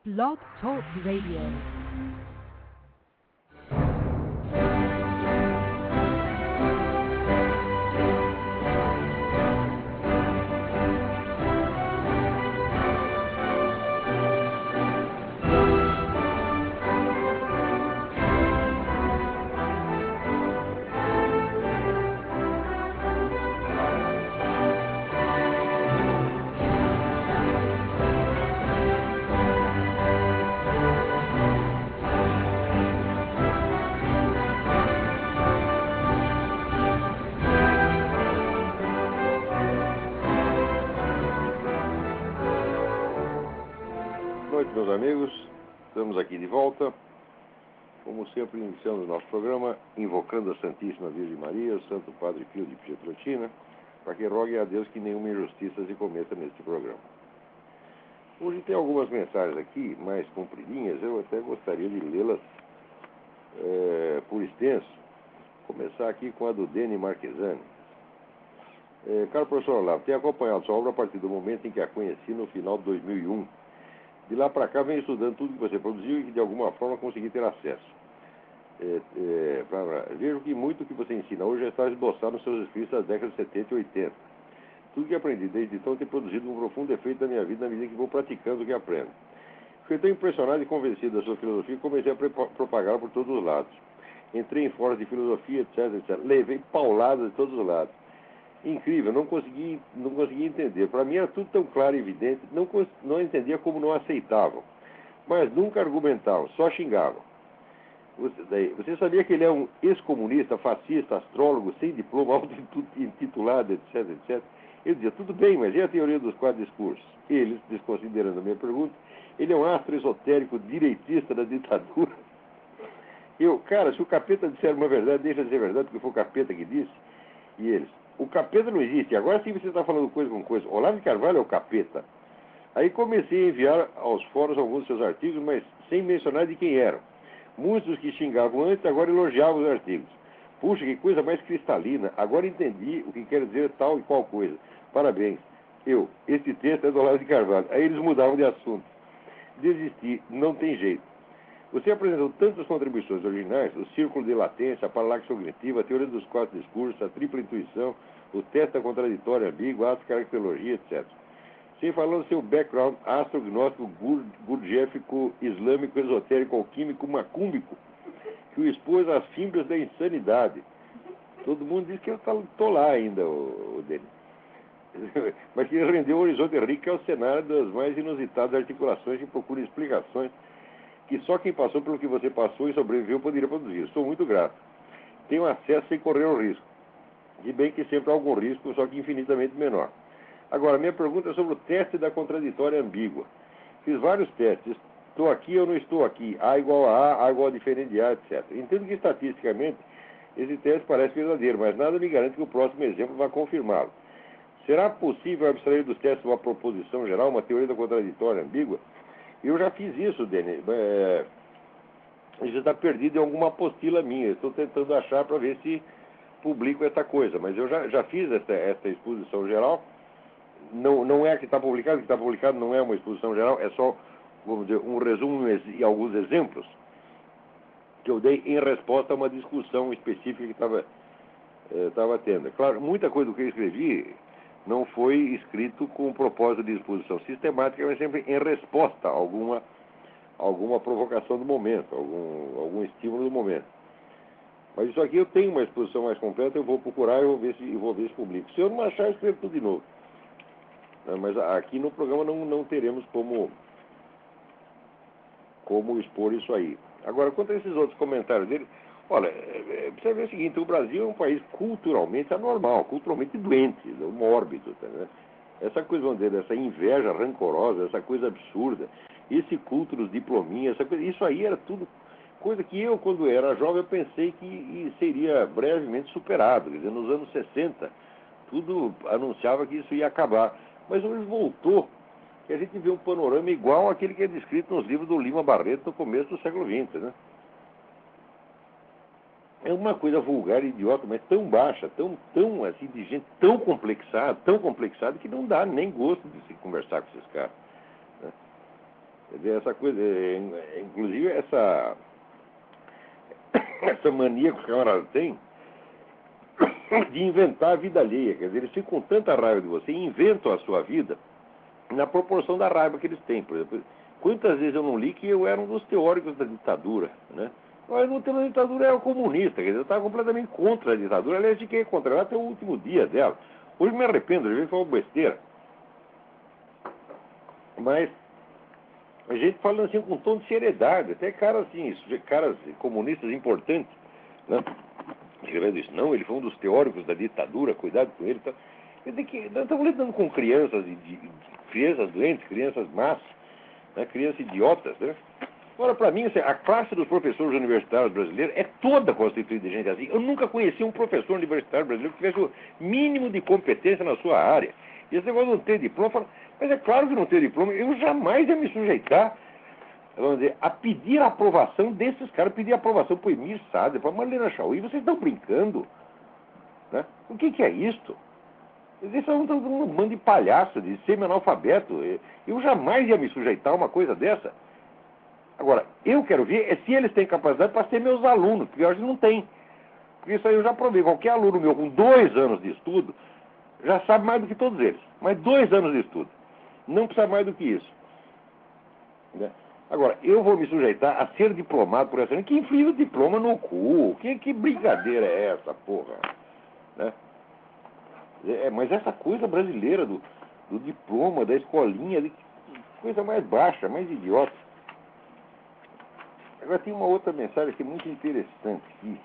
Blog Talk Radio. Boa noite, meus amigos. Estamos aqui de volta. Como sempre, iniciamos o nosso programa invocando a Santíssima Virgem Maria, o Santo Padre Pio de Pietrelcina, para que rogue a Deus que nenhuma injustiça se cometa neste programa. Hoje tem algumas mensagens aqui, mais compridinhas, eu até gostaria de lê-las por extenso. Começar aqui com a do Deni Marquesani. Caro professor Olavo, tenho acompanhado sua obra a partir do momento em que a conheci no final de 2001. De lá para cá, venho estudando tudo que você produziu e que, de alguma forma, consegui ter acesso. Vejo que muito que você ensina hoje já está esboçado nos seus escritos das décadas de 70 e 80. Tudo que aprendi desde então tem produzido um profundo efeito na minha vida na medida que vou praticando o que aprendo. Fiquei tão impressionado e convencido da sua filosofia que comecei a propagá-la por todos os lados. Entrei em fóruns de filosofia, etc. Levei pauladas de todos os lados. Incrível, não conseguia entender. Para mim era tudo tão claro e evidente, não entendia como não aceitavam. Mas nunca argumentavam, só xingavam. Você sabia que ele é um ex-comunista, fascista, astrólogo, sem diploma, auto-intitulado, etc, etc? Eu dizia, tudo bem, mas e a teoria dos quatro discursos? Eles, desconsiderando a minha pergunta, ele é um astro esotérico direitista da ditadura. Cara, se o capeta disser uma verdade, deixa de ser verdade, porque foi o capeta que disse. E eles, o capeta não existe, agora sim você está falando coisa com coisa. Olavo de Carvalho é o capeta. Aí comecei a enviar aos fóruns alguns dos seus artigos, mas sem mencionar de quem eram. Muitos dos que xingavam antes, agora elogiavam os artigos. Puxa, que coisa mais cristalina, agora entendi o que quer dizer tal e qual coisa. Parabéns. Esse texto é do Olavo de Carvalho. Aí eles mudavam de assunto. Desisti, não tem jeito. Você apresentou tantas contribuições originais, o círculo de latência, a paralaxe cognitiva, a teoria dos quatro discursos, a tripla intuição, o teste da contraditória ambígua, a caracterologia, etc. Sem falar do seu background astrognóstico, gurdjieffico, islâmico, esotérico, alquímico, macúmbico, que o expôs às fimbras da insanidade. Todo mundo diz que eu estou lá ainda, o Denis. Mas que rendeu um horizonte rico ao cenário das mais inusitadas articulações que procuram explicações que só quem passou pelo que você passou e sobreviveu poderia produzir. Estou muito grato. Tenho acesso sem correr o risco. De bem que sempre há algum risco, só que infinitamente menor. Agora, minha pergunta é sobre o teste da contraditória ambígua. Fiz vários testes. Estou aqui ou não estou aqui? A igual a A igual a diferente de A, etc. Entendo que, estatisticamente, esse teste parece verdadeiro, mas nada me garante que o próximo exemplo vá confirmá-lo. Será possível abstrair dos testes uma proposição geral, uma teoria da contraditória ambígua? Eu já fiz isso, Denis. Isso está perdido em alguma apostila minha. Estou tentando achar para ver se publico essa coisa. Mas eu já fiz essa exposição geral. Não é a que está publicado. O que está publicado não é uma exposição geral. É só, vamos dizer, um resumo e alguns exemplos que eu dei em resposta a uma discussão específica que estava tendo. Claro, muita coisa do que eu escrevi não foi escrito com o propósito de exposição sistemática, mas sempre em resposta a alguma provocação do momento, algum estímulo do momento. Mas isso aqui eu tenho uma exposição mais completa, eu vou procurar e vou ver se publico. Se eu não achar, eu escrevo tudo de novo. Mas aqui no programa não teremos como expor isso aí. Agora, quanto a esses outros comentários dele, olha, precisa ver o seguinte, o Brasil é um país culturalmente anormal, culturalmente doente, mórbido, tá, né? Essa coisa, vamos dizer, essa inveja rancorosa, essa coisa absurda, esse culto dos diplominhas, isso aí era tudo coisa que eu, quando era jovem, eu pensei que seria brevemente superado. Quer dizer, nos anos 60, tudo anunciava que isso ia acabar. Mas hoje voltou, que a gente vê um panorama igual àquele que é descrito nos livros do Lima Barreto no começo do século XX, né? É uma coisa vulgar e idiota, mas tão baixa, tão assim, de gente tão complexada, que não dá nem gosto de se conversar com esses caras, né? Quer dizer, essa coisa, inclusive essa mania que os camaradas têm de inventar a vida alheia. Quer dizer, eles ficam com tanta raiva de você e inventam a sua vida na proporção da raiva que eles têm. Por exemplo, quantas vezes eu não li que eu era um dos teóricos da ditadura, né? Mas não tendo a ditadura era comunista, quer dizer, eu estava completamente contra a ditadura. Aliás, fiquei contra ela até o último dia dela. Hoje me arrependo, às vezes foi uma besteira. Mas a gente falando assim com um tom de seriedade, até caras assim, caras comunistas importantes, né? Escrevendo isso, não, ele foi um dos teóricos da ditadura, cuidado com ele. Tá? Quer dizer que nós estamos lidando com crianças, crianças doentes, crianças más, né? Crianças idiotas, né? Agora, para mim, assim, a classe dos professores universitários brasileiros é toda constituída de gente assim. Eu nunca conheci um professor universitário brasileiro que tivesse o mínimo de competência na sua área. E esse negócio de não ter diploma, fala, mas é claro que não ter diploma, eu jamais ia me sujeitar, vamos dizer, a pedir a aprovação desses caras, pedir a aprovação para o Emir Sader, para a Marlena Chauí. Vocês estão brincando? Né? O que é isto? Eles são um bando de palhaço, de semi-analfabeto. Eu jamais ia me sujeitar a uma coisa dessa. Agora, eu quero ver se eles têm capacidade para ser meus alunos, porque hoje não tem. Porque isso aí eu já provei. Qualquer aluno meu com 2 anos de estudo já sabe mais do que todos eles. Mas 2 anos de estudo. Não precisa mais do que isso. Né? Agora, eu vou me sujeitar a ser diplomado por essa gente que enfia o diploma no cu. Que brincadeira é essa, porra? Né? Mas essa coisa brasileira do diploma, da escolinha, de coisa mais baixa, mais idiota. Agora tem uma outra mensagem que é muito interessante aqui.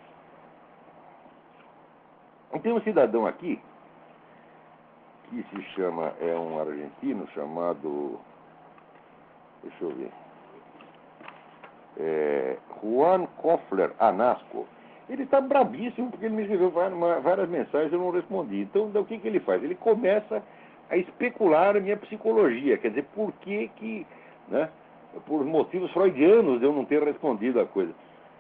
Tem um cidadão aqui que se chama, é um argentino chamado, deixa eu ver, Juan Kofler Anasco. Ele está brabíssimo porque ele me escreveu várias mensagens e eu não respondi. Então, o que ele faz? Ele começa a especular a minha psicologia, quer dizer, por que, né, por motivos freudianos de eu não ter respondido a coisa.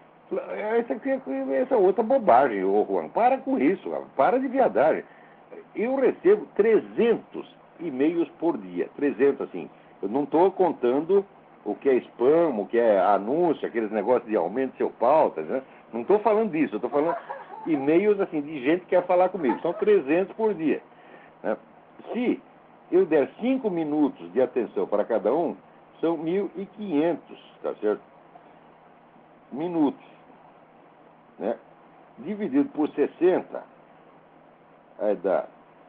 Essa outra bobagem, ô Juan, para com isso, para de viadagem. Eu recebo 300 e-mails por dia, 300 assim. Eu não estou contando o que é spam, o que é anúncio, aqueles negócios de aumento de seu pauta, né? Não estou falando disso, eu estou falando e-mails assim, de gente que quer falar comigo. São 300 por dia. Né? Se eu der 5 minutos de atenção para cada um, são 1.500, tá certo? Minutos. Né? Dividido por 60, aí dá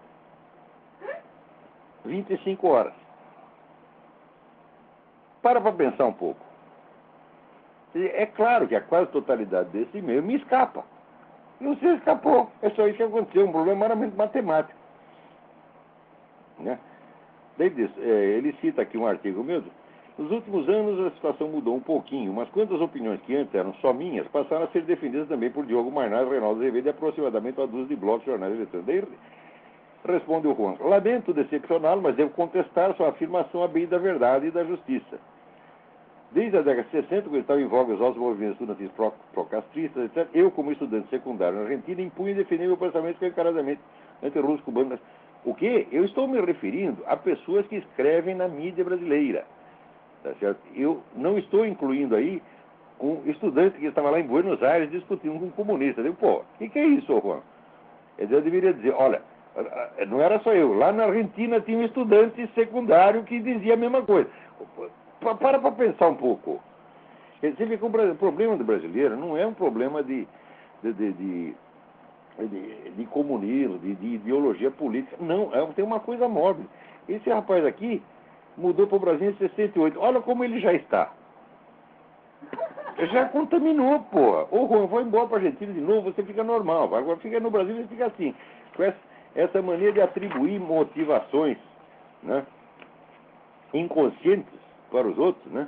25 horas. Para pensar um pouco. É claro que a quase totalidade desse e-mail me escapa. E você escapou. É só isso que aconteceu. Um problema meramente matemático. Né? Daí diz, ele cita aqui um artigo meu. Nos últimos anos a situação mudou um pouquinho, mas quantas opiniões que antes eram só minhas passaram a ser defendidas também por Diogo Marnaz, Reinaldo Azevedo e aproximadamente uma dúzia de blogs, jornais eletrônicos. Daí responde o Juan: lamento decepcioná-lo, mas devo contestar sua afirmação à bem da verdade e da justiça. Desde a década de 60, quando estava em voga os altos movimentos estudantis procastristas, etc., eu, como estudante secundário na Argentina, impunha e defendia meu pensamento encaradamente anti-russos, cubanos. O quê? Eu estou me referindo a pessoas que escrevem na mídia brasileira. Tá certo? Eu não estou incluindo aí um estudante que estava lá em Buenos Aires discutindo com um comunista. Eu digo, pô, o que é isso, Juan? Eu deveria dizer, olha, não era só eu. Lá na Argentina tinha um estudante secundário que dizia a mesma coisa. Para pensar um pouco. Você vê que o problema do brasileiro não é um problema de comunismo, de ideologia política. Não, tem uma coisa móvel. Esse rapaz aqui mudou para o Brasil em 68. Olha como ele já está. Já contaminou, porra. Ô, Juan, vou embora para a Argentina de novo, você fica normal. Agora fica no Brasil, você fica assim. Com essa mania de atribuir motivações, né, inconscientes para os outros, né?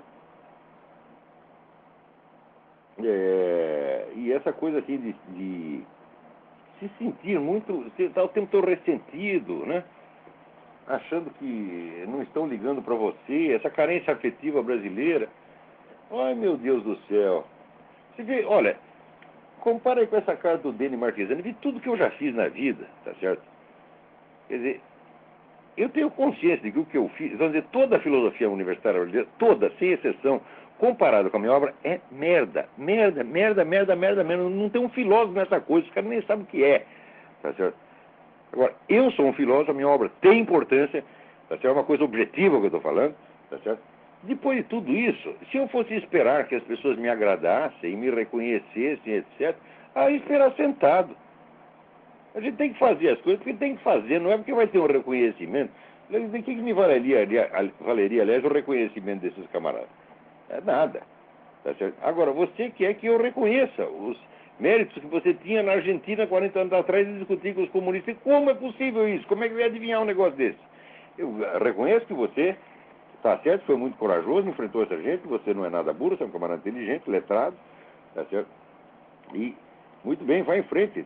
E essa coisa assim de se sentir muito, você está o tempo todo ressentido, né? Achando que não estão ligando para você, essa carência afetiva brasileira. Ai, meu Deus do céu. Você vê, olha, compara aí com essa carta do Denis Marquesani, vi tudo que eu já fiz na vida, tá certo? Quer dizer, eu tenho consciência de que o que eu fiz, vamos dizer, toda a filosofia universitária brasileira, toda, sem exceção, comparada com a minha obra, é merda. Merda, merda, merda, merda, merda. Não tem um filósofo nessa coisa, os caras nem sabem o que é. Tá certo? Agora, eu sou um filósofo, a minha obra tem importância, tá certo? É uma coisa objetiva que eu estou falando, tá certo? Depois de tudo isso, se eu fosse esperar que as pessoas me agradassem, me reconhecessem, etc., aí esperar sentado. A gente tem que fazer as coisas porque tem que fazer, não é porque vai ter um reconhecimento. De que me valeria, aliás, o reconhecimento desses camaradas? É nada. Tá certo? Agora, você quer que eu reconheça os méritos que você tinha na Argentina 40 anos atrás e discutir com os comunistas. E como é possível isso? Como é que eu ia adivinhar um negócio desse? Eu reconheço que você está certo, foi muito corajoso, enfrentou essa gente, você não é nada burro, você é um camarada inteligente, letrado, tá certo? E, muito bem, vai em frente.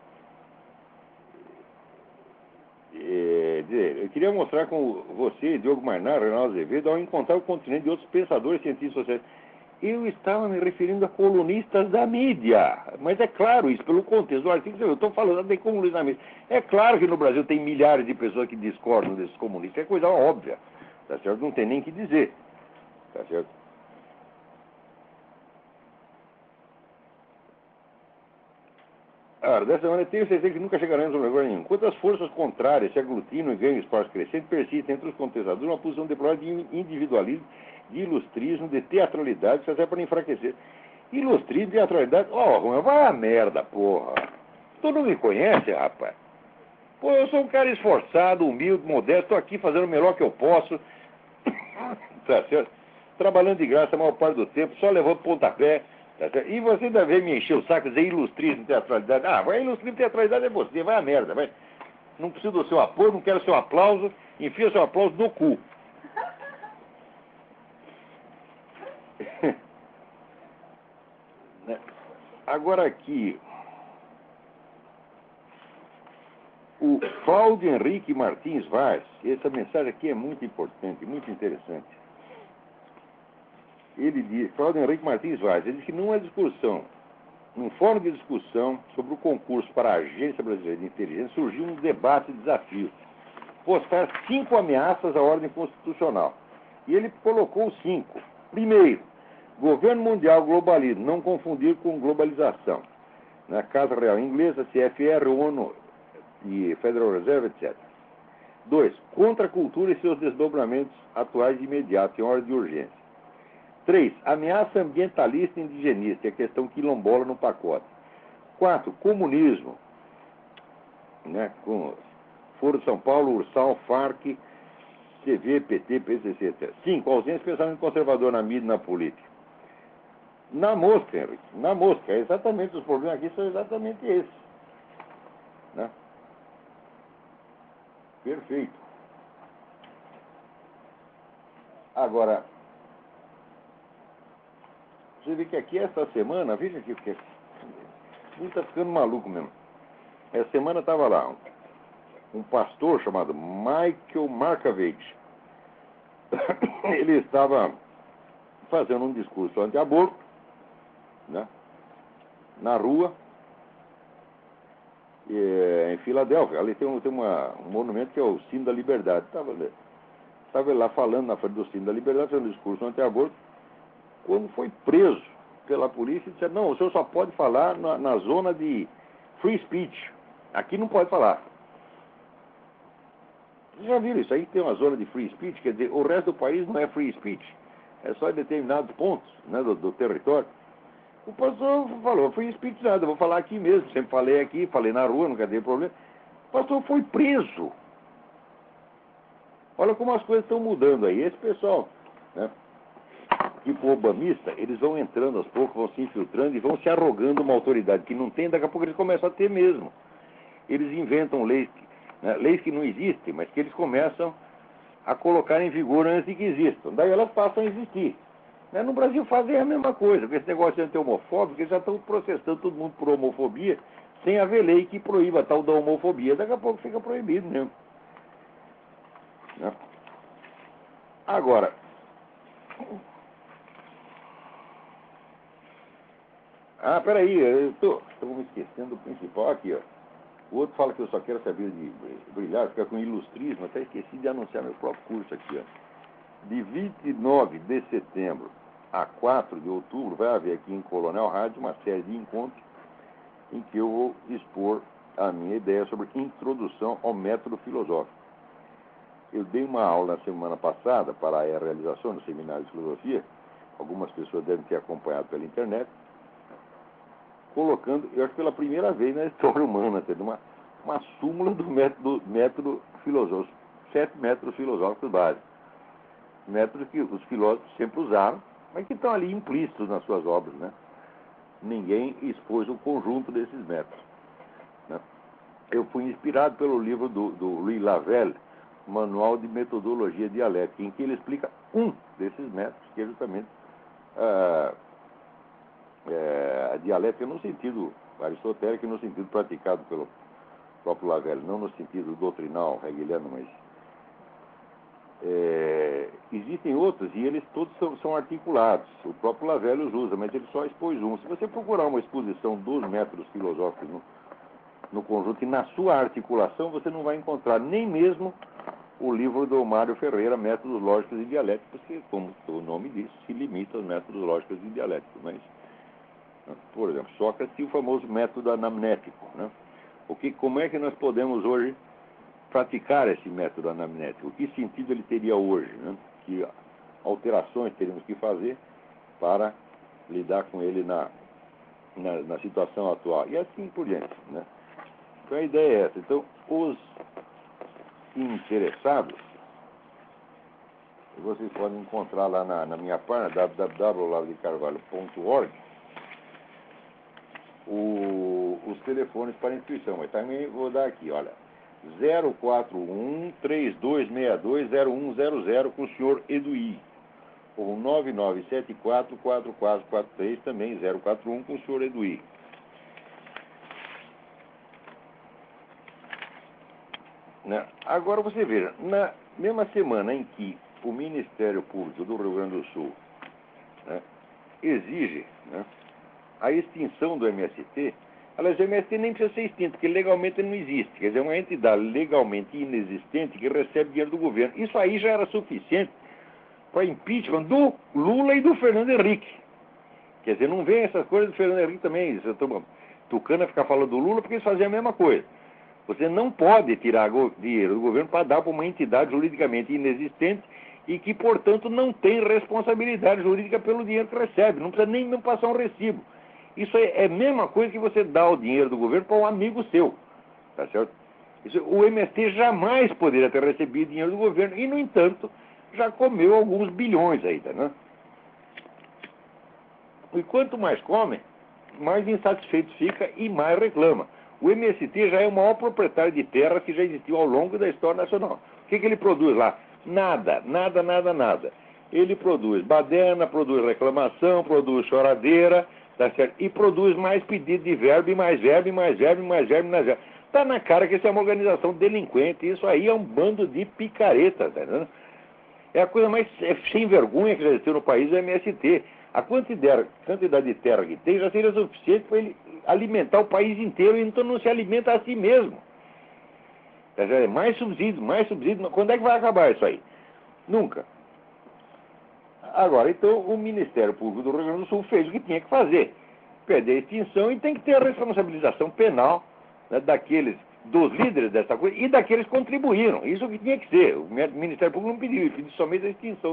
Eu queria mostrar com você, Diogo Mainar, Reinaldo Azevedo, ao encontrar o continente de outros pensadores cientistas sociais. Eu estava me referindo a colunistas da mídia. Mas é claro isso, pelo contexto do artigo, eu estou falando de colunistas da mídia. É claro que no Brasil tem milhares de pessoas que discordam desses comunistas. É coisa óbvia. Tá certo? Não tem nem que dizer. Tá certo? Dessa maneira, tenho certeza que nunca chegaremos a lugar nenhum. Enquanto as forças contrárias se aglutinam e ganham espaço crescente, persiste entre os contestadores uma posição deplorável de individualismo, de ilustrismo, de teatralidade, que serve para enfraquecer. Ilustrismo, teatralidade, vai a merda, porra. Tu não me conhece, rapaz? Pô, eu sou um cara esforçado, humilde, modesto, estou aqui fazendo o melhor que eu posso, tá certo? Trabalhando de graça a maior parte do tempo, só levando pontapé. E você ainda vem me encher o saco e dizer ilustrismo, teatralidade. Vai ilustrismo, teatralidade é você, vai a merda, vai. Não preciso do seu apoio, não quero seu aplauso, enfia seu aplauso no cu. Agora aqui, o Cláudio Henrique Martins Vaz, essa mensagem aqui é muito importante, muito interessante. Ele diz, Cláudio Henrique Martins Vaz, ele diz que numa discussão, num fórum de discussão sobre o concurso para a Agência Brasileira de Inteligência, surgiu um debate e desafio. Postar 5 ameaças à ordem constitucional. E ele colocou 5. Primeiro, governo mundial globalismo, não confundir com globalização. Na Casa Real Inglesa, CFR, ONU e Federal Reserve, etc. 2, contra a cultura e seus desdobramentos atuais de imediato, em ordem de urgência. 3, ameaça ambientalista e indigenista, a questão quilombola no pacote. 4, comunismo, né, com Foro de São Paulo, Ursal, FARC, TV, PT, PCC, etc. 5, ausência de pensamento conservador na mídia e na política. Na mosca, Henrique, na mosca. Exatamente, os problemas aqui são exatamente esses. Né? Perfeito. Agora, você vê que aqui essa semana, veja aqui, porque a gente está ficando maluco mesmo. Essa semana estava lá um pastor chamado Michael Markovich. Ele estava fazendo um discurso anti-aborto, né, na rua, em Filadélfia. Ali tem um monumento que é o Sino da Liberdade. Estava lá falando na frente do Sino da Liberdade, fazendo um discurso anti-aborto, quando foi preso pela polícia, disse: não, o senhor só pode falar na zona de free speech. Aqui não pode falar. Vocês já viram isso aí? Tem uma zona de free speech, quer dizer, o resto do país não é free speech. É só em determinados pontos, né, do território. O pastor falou: free speech nada, eu vou falar aqui mesmo. Sempre falei aqui, falei na rua, nunca teve problema. O pastor foi preso. Olha como as coisas estão mudando aí. Esse pessoal, né, tipo obamista, eles vão entrando aos poucos, vão se infiltrando e vão se arrogando uma autoridade que não tem, daqui a pouco eles começam a ter mesmo. Eles inventam leis, né, leis que não existem, mas que eles começam a colocar em vigor antes de que existam. Daí elas passam a existir. Né? No Brasil fazem a mesma coisa, com esse negócio de anti-homofóbico, eles já estão processando todo mundo por homofobia, sem haver lei que proíba a tal da homofobia. Daqui a pouco fica proibido mesmo. Né? Agora, peraí, eu estou me esquecendo do principal aqui, ó. O outro fala que eu só quero saber de brilhar, ficar com ilustrismo. Até esqueci de anunciar meu próprio curso aqui, ó. De 29 de setembro a 4 de outubro, vai haver aqui em Coronel Rádio uma série de encontros em que eu vou expor a minha ideia sobre introdução ao método filosófico. Eu dei uma aula na semana passada para a realização do seminário de filosofia. Algumas pessoas devem ter acompanhado pela internet, colocando, eu acho que pela primeira vez na história humana, tendo uma súmula do método filosófico, 7 métodos filosóficos básicos. Métodos que os filósofos sempre usaram, mas que estão ali implícitos nas suas obras, né? Ninguém expôs o conjunto desses métodos, né? Eu fui inspirado pelo livro do Louis Lavelle, Manual de Metodologia Dialética, em que ele explica um desses métodos, que é justamente a dialética no sentido aristotélico e no sentido praticado pelo próprio Lavelle, não no sentido doutrinal hegeliano, mas existem outros e eles todos são articulados. O próprio Lavelle os usa, mas ele só expôs um. Se você procurar uma exposição dos métodos filosóficos no conjunto e na sua articulação, você não vai encontrar nem mesmo o livro do Mário Ferreira, Métodos Lógicos e Dialéticos, que, como o nome diz, se limita aos métodos lógicos e dialéticos. Mas, por exemplo, Sócrates tinha o famoso método anamnético, né? Como é que nós podemos hoje praticar esse método anamnético? Que sentido ele teria hoje, né? Que alterações teríamos que fazer para lidar com ele na situação atual? E assim por diante, né? Então a ideia é essa. Então, os interessados, vocês podem encontrar lá na minha página, www.olarodecarvalho.org, os telefones para inscrição. Mas também vou dar aqui, olha, 041-3262-0100 com o senhor Eduí, ou 9974-4443, também 041 com o senhor Eduí. Agora você veja, na mesma semana em que o Ministério Público do Rio Grande do Sul, né, exige, né, a extinção do MST, aliás, o MST nem precisa ser extinto, porque legalmente ele não existe. Quer dizer, é uma entidade legalmente inexistente que recebe dinheiro do governo. Isso aí já era suficiente para impeachment do Lula e do Fernando Henrique. Quer dizer, não vem essas coisas do Fernando Henrique também. Tucana ficar falando do Lula porque eles faziam a mesma coisa. Você não pode tirar dinheiro do governo para dar para uma entidade juridicamente inexistente e que, portanto, não tem responsabilidade jurídica pelo dinheiro que recebe. Não precisa nem mesmo passar um recibo. Isso é a mesma coisa que você dá o dinheiro do governo para um amigo seu. Tá certo? O MST jamais poderia ter recebido dinheiro do governo e, no entanto, já comeu alguns bilhões ainda, né? E quanto mais come, mais insatisfeito fica e mais reclama. O MST já é o maior proprietário de terra que já existiu ao longo da história nacional. O que ele produz lá? Nada. Ele produz baderna, produz reclamação, produz choradeira, tá certo? E produz mais pedido de verbo, e mais verbo, e mais verbo, e mais verbo, e mais verbo. Está na cara que isso é uma organização delinquente. Isso aí é um bando de picareta, tá entendendo? É a coisa mais sem vergonha que já existiu no país, o MST. A quantidade de terra que tem já seria suficiente para ele alimentar o país inteiro, então não se alimenta a si mesmo. Mais subsídio. Quando é que vai acabar isso aí? Nunca. Agora, então, o Ministério Público do Rio Grande do Sul fez o que tinha que fazer. Perder a extinção e tem que ter a responsabilização penal, né, dos líderes dessa coisa e daqueles que contribuíram. Isso que tinha que ser. O Ministério Público não pediu, ele pediu somente a extinção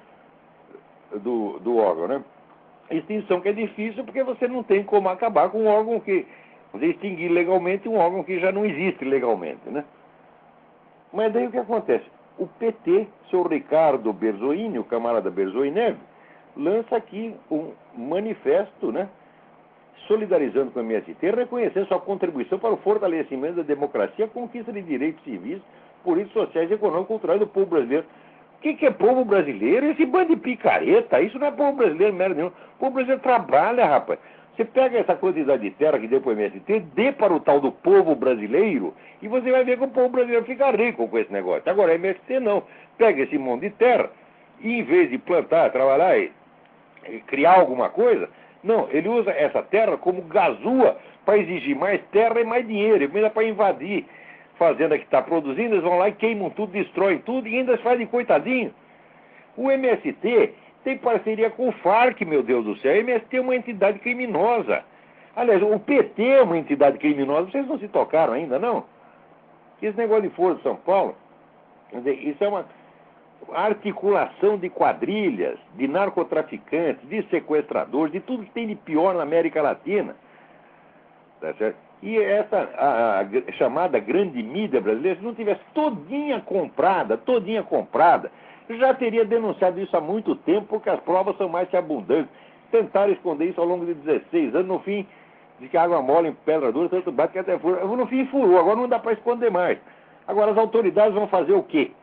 do órgão, né? Extinção que é difícil porque você não tem como acabar com um órgão que... Você extinguir legalmente um órgão que já não existe legalmente, né? Mas daí o que acontece? O PT, seu Ricardo Berzoini, o camarada Berzoini, lança aqui um manifesto, né, solidarizando com o MST, reconhecendo sua contribuição para o fortalecimento da democracia, a conquista de direitos civis, políticos, sociais, econômicos e culturais do povo brasileiro. O que é povo brasileiro? Esse bando de picareta, isso não é povo brasileiro, merda nenhuma. O povo brasileiro trabalha, rapaz. Você pega essa quantidade de terra que deu para o MST, dê para o tal do povo brasileiro, e você vai ver que o povo brasileiro fica rico com esse negócio. Agora, o MST não. Pega esse monte de terra, e em vez de plantar, trabalhar e criar alguma coisa, Não, ele usa essa terra como gazua para exigir mais terra e mais dinheiro. Ele para invadir fazenda que está produzindo, eles vão lá e queimam tudo, destroem tudo e ainda fazem coitadinho. O MST tem parceria com o Farc, meu Deus do céu. O MST é uma entidade criminosa. Aliás, o PT é uma entidade criminosa. Vocês não se tocaram ainda, não? Esse negócio de Foro de São Paulo, quer dizer, isso é uma articulação de quadrilhas, de narcotraficantes, de sequestradores, de tudo que tem de pior na América Latina. Tá certo? E essa a chamada grande mídia brasileira, se não tivesse todinha comprada, já teria denunciado isso há muito tempo, porque as provas são mais que abundantes. Tentaram esconder isso ao longo de 16 anos, no fim, de que água mole em pedra dura, tanto bate que até fura. No fim, furou, agora não dá para esconder mais. Agora, as autoridades vão fazer o quê?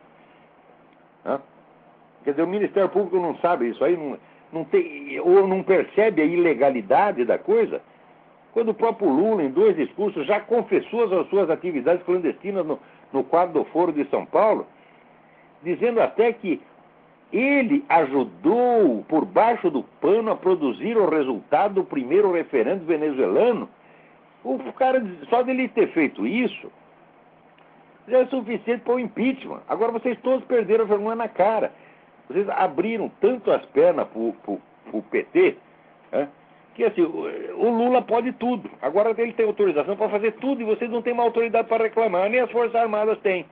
Quer dizer, o Ministério Público não sabe isso aí, não tem, ou não percebe a ilegalidade da coisa, quando o próprio Lula, em 2 discursos, já confessou as suas atividades clandestinas no quadro do Foro de São Paulo, dizendo até que ele ajudou, por baixo do pano, a produzir o resultado do primeiro referendo venezuelano. O cara, só dele ter feito isso, já é suficiente para o impeachment. Agora vocês todos perderam a vergonha na cara. Vocês abriram tanto as pernas para o PT, que assim, o Lula pode tudo. Agora ele tem autorização para fazer tudo e vocês não têm uma autoridade para reclamar, nem as Forças Armadas têm.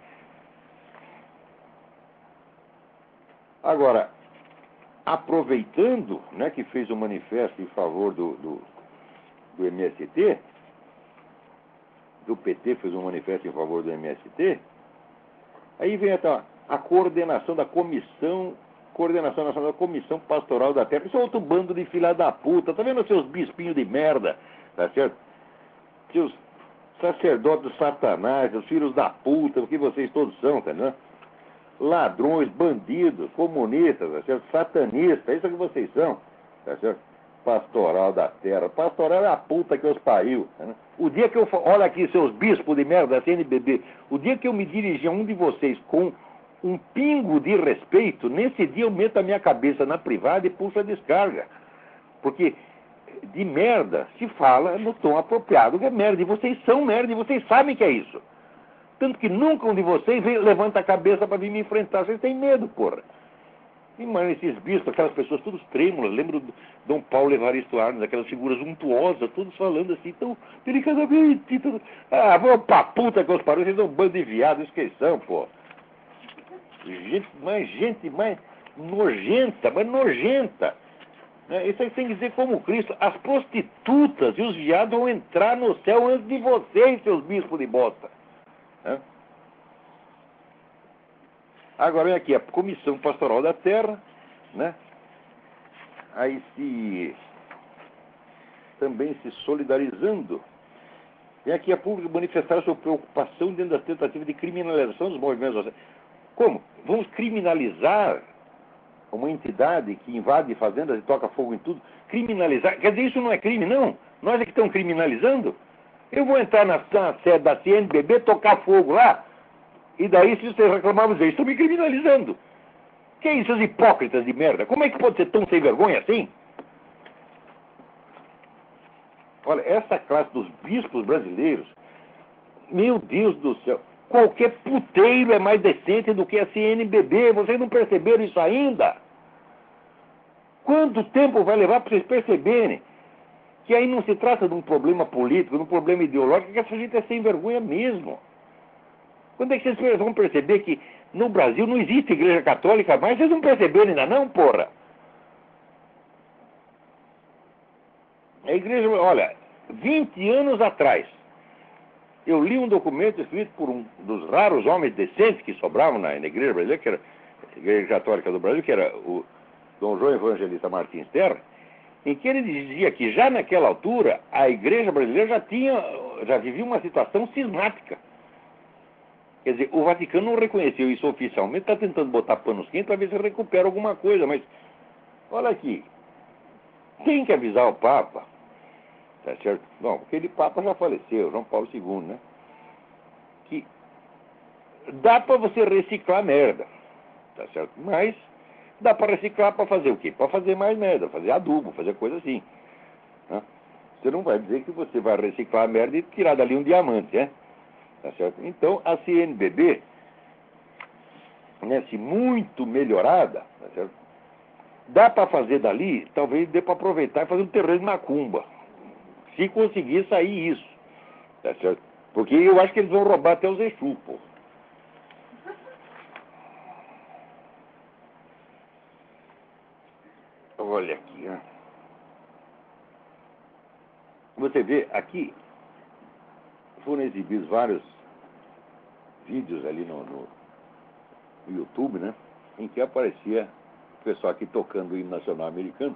Agora, aproveitando, né, que fez um manifesto em favor do MST, do PT fez um manifesto em favor do MST, aí vem a coordenação da Coordenação Nacional da Comissão Pastoral da Terra. Isso é outro bando de filha da puta. Tá vendo seus bispinhos de merda? Tá certo? Seus sacerdotes de Satanás, os filhos da puta, o que vocês todos são, tá vendo? Ladrões, bandidos, comunistas, tá certo? Satanistas, isso é o que vocês são, tá certo? Pastoral da Terra. Pastoral é a puta que os pariu. Tá? O dia que eu... Olha aqui, seus bispos de merda da CNBB. O dia que eu me dirigi a um de vocês com um pingo de respeito, nesse dia eu meto a minha cabeça na privada e puxo a descarga. Porque de merda se fala no tom apropriado, que é merda. E vocês são merda, e vocês sabem que é isso. Tanto que nunca um de vocês levanta a cabeça para vir me enfrentar. Vocês têm medo, porra. E, mano, esses bispos, aquelas pessoas todas trêmulas, lembro do Dom Paulo Evaristo Arnes, aquelas figuras untuosas, todos falando assim, tão delicadamente. Ah, vou pra puta que os parou, vocês são um bando de viados, esqueçam, porra. Gente mais nojenta, mas nojenta. Isso aí tem que dizer como Cristo. As prostitutas e os viados vão entrar no céu antes de vocês, seus bispos de bosta. Agora vem aqui a Comissão Pastoral da Terra, né? Aí também se solidarizando. E aqui a público manifestar sua preocupação dentro das tentativas de criminalização dos movimentos sociais. Como? Vamos criminalizar uma entidade que invade fazendas e toca fogo em tudo? Criminalizar? Quer dizer, isso não é crime, não? Nós é que estamos criminalizando? Eu vou entrar na sede da CNBB, tocar fogo lá, e daí, se vocês reclamavam, vocês estão me criminalizando. Que é isso, esses hipócritas de merda? Como é que pode ser tão sem vergonha assim? Olha, essa classe dos bispos brasileiros, meu Deus do céu, qualquer puteiro é mais decente do que a CNBB. Vocês não perceberam isso ainda? Quanto tempo vai levar para vocês perceberem que aí não se trata de um problema político, de um problema ideológico, que essa gente é sem vergonha mesmo? Quando é que vocês vão perceber que no Brasil não existe igreja católica mais? Vocês não perceberam ainda não, porra? A igreja, olha, 20 anos atrás, eu li um documento escrito por um dos raros homens decentes que sobravam na igreja brasileira, que era a Igreja Católica do Brasil, que era o Dom João Evangelista Martins Terra, em que ele dizia que já naquela altura a igreja brasileira já vivia uma situação cismática. Quer dizer, o Vaticano não reconheceu isso oficialmente, está tentando botar panos quentes para ver se recupera alguma coisa, mas olha aqui, tem que avisar o Papa, tá certo? Não, aquele Papa já faleceu, João Paulo II, né? Que dá para você reciclar merda, tá certo? Mas dá para reciclar para fazer o quê? Para fazer mais merda, fazer adubo, fazer coisa assim. né? Você não vai dizer que você vai reciclar a merda e tirar dali um diamante, né? Tá certo? Então, a CNBB, né, se muito melhorada, tá certo? Dá para fazer dali, talvez dê para aproveitar e fazer um terreno de macumba. Se conseguir sair isso, tá certo? Porque eu acho que eles vão roubar até os Exu, pô. Olha aqui, ó. Você vê, aqui foram exibidos vários vídeos ali no YouTube, né? Em que aparecia o pessoal aqui tocando o hino nacional americano.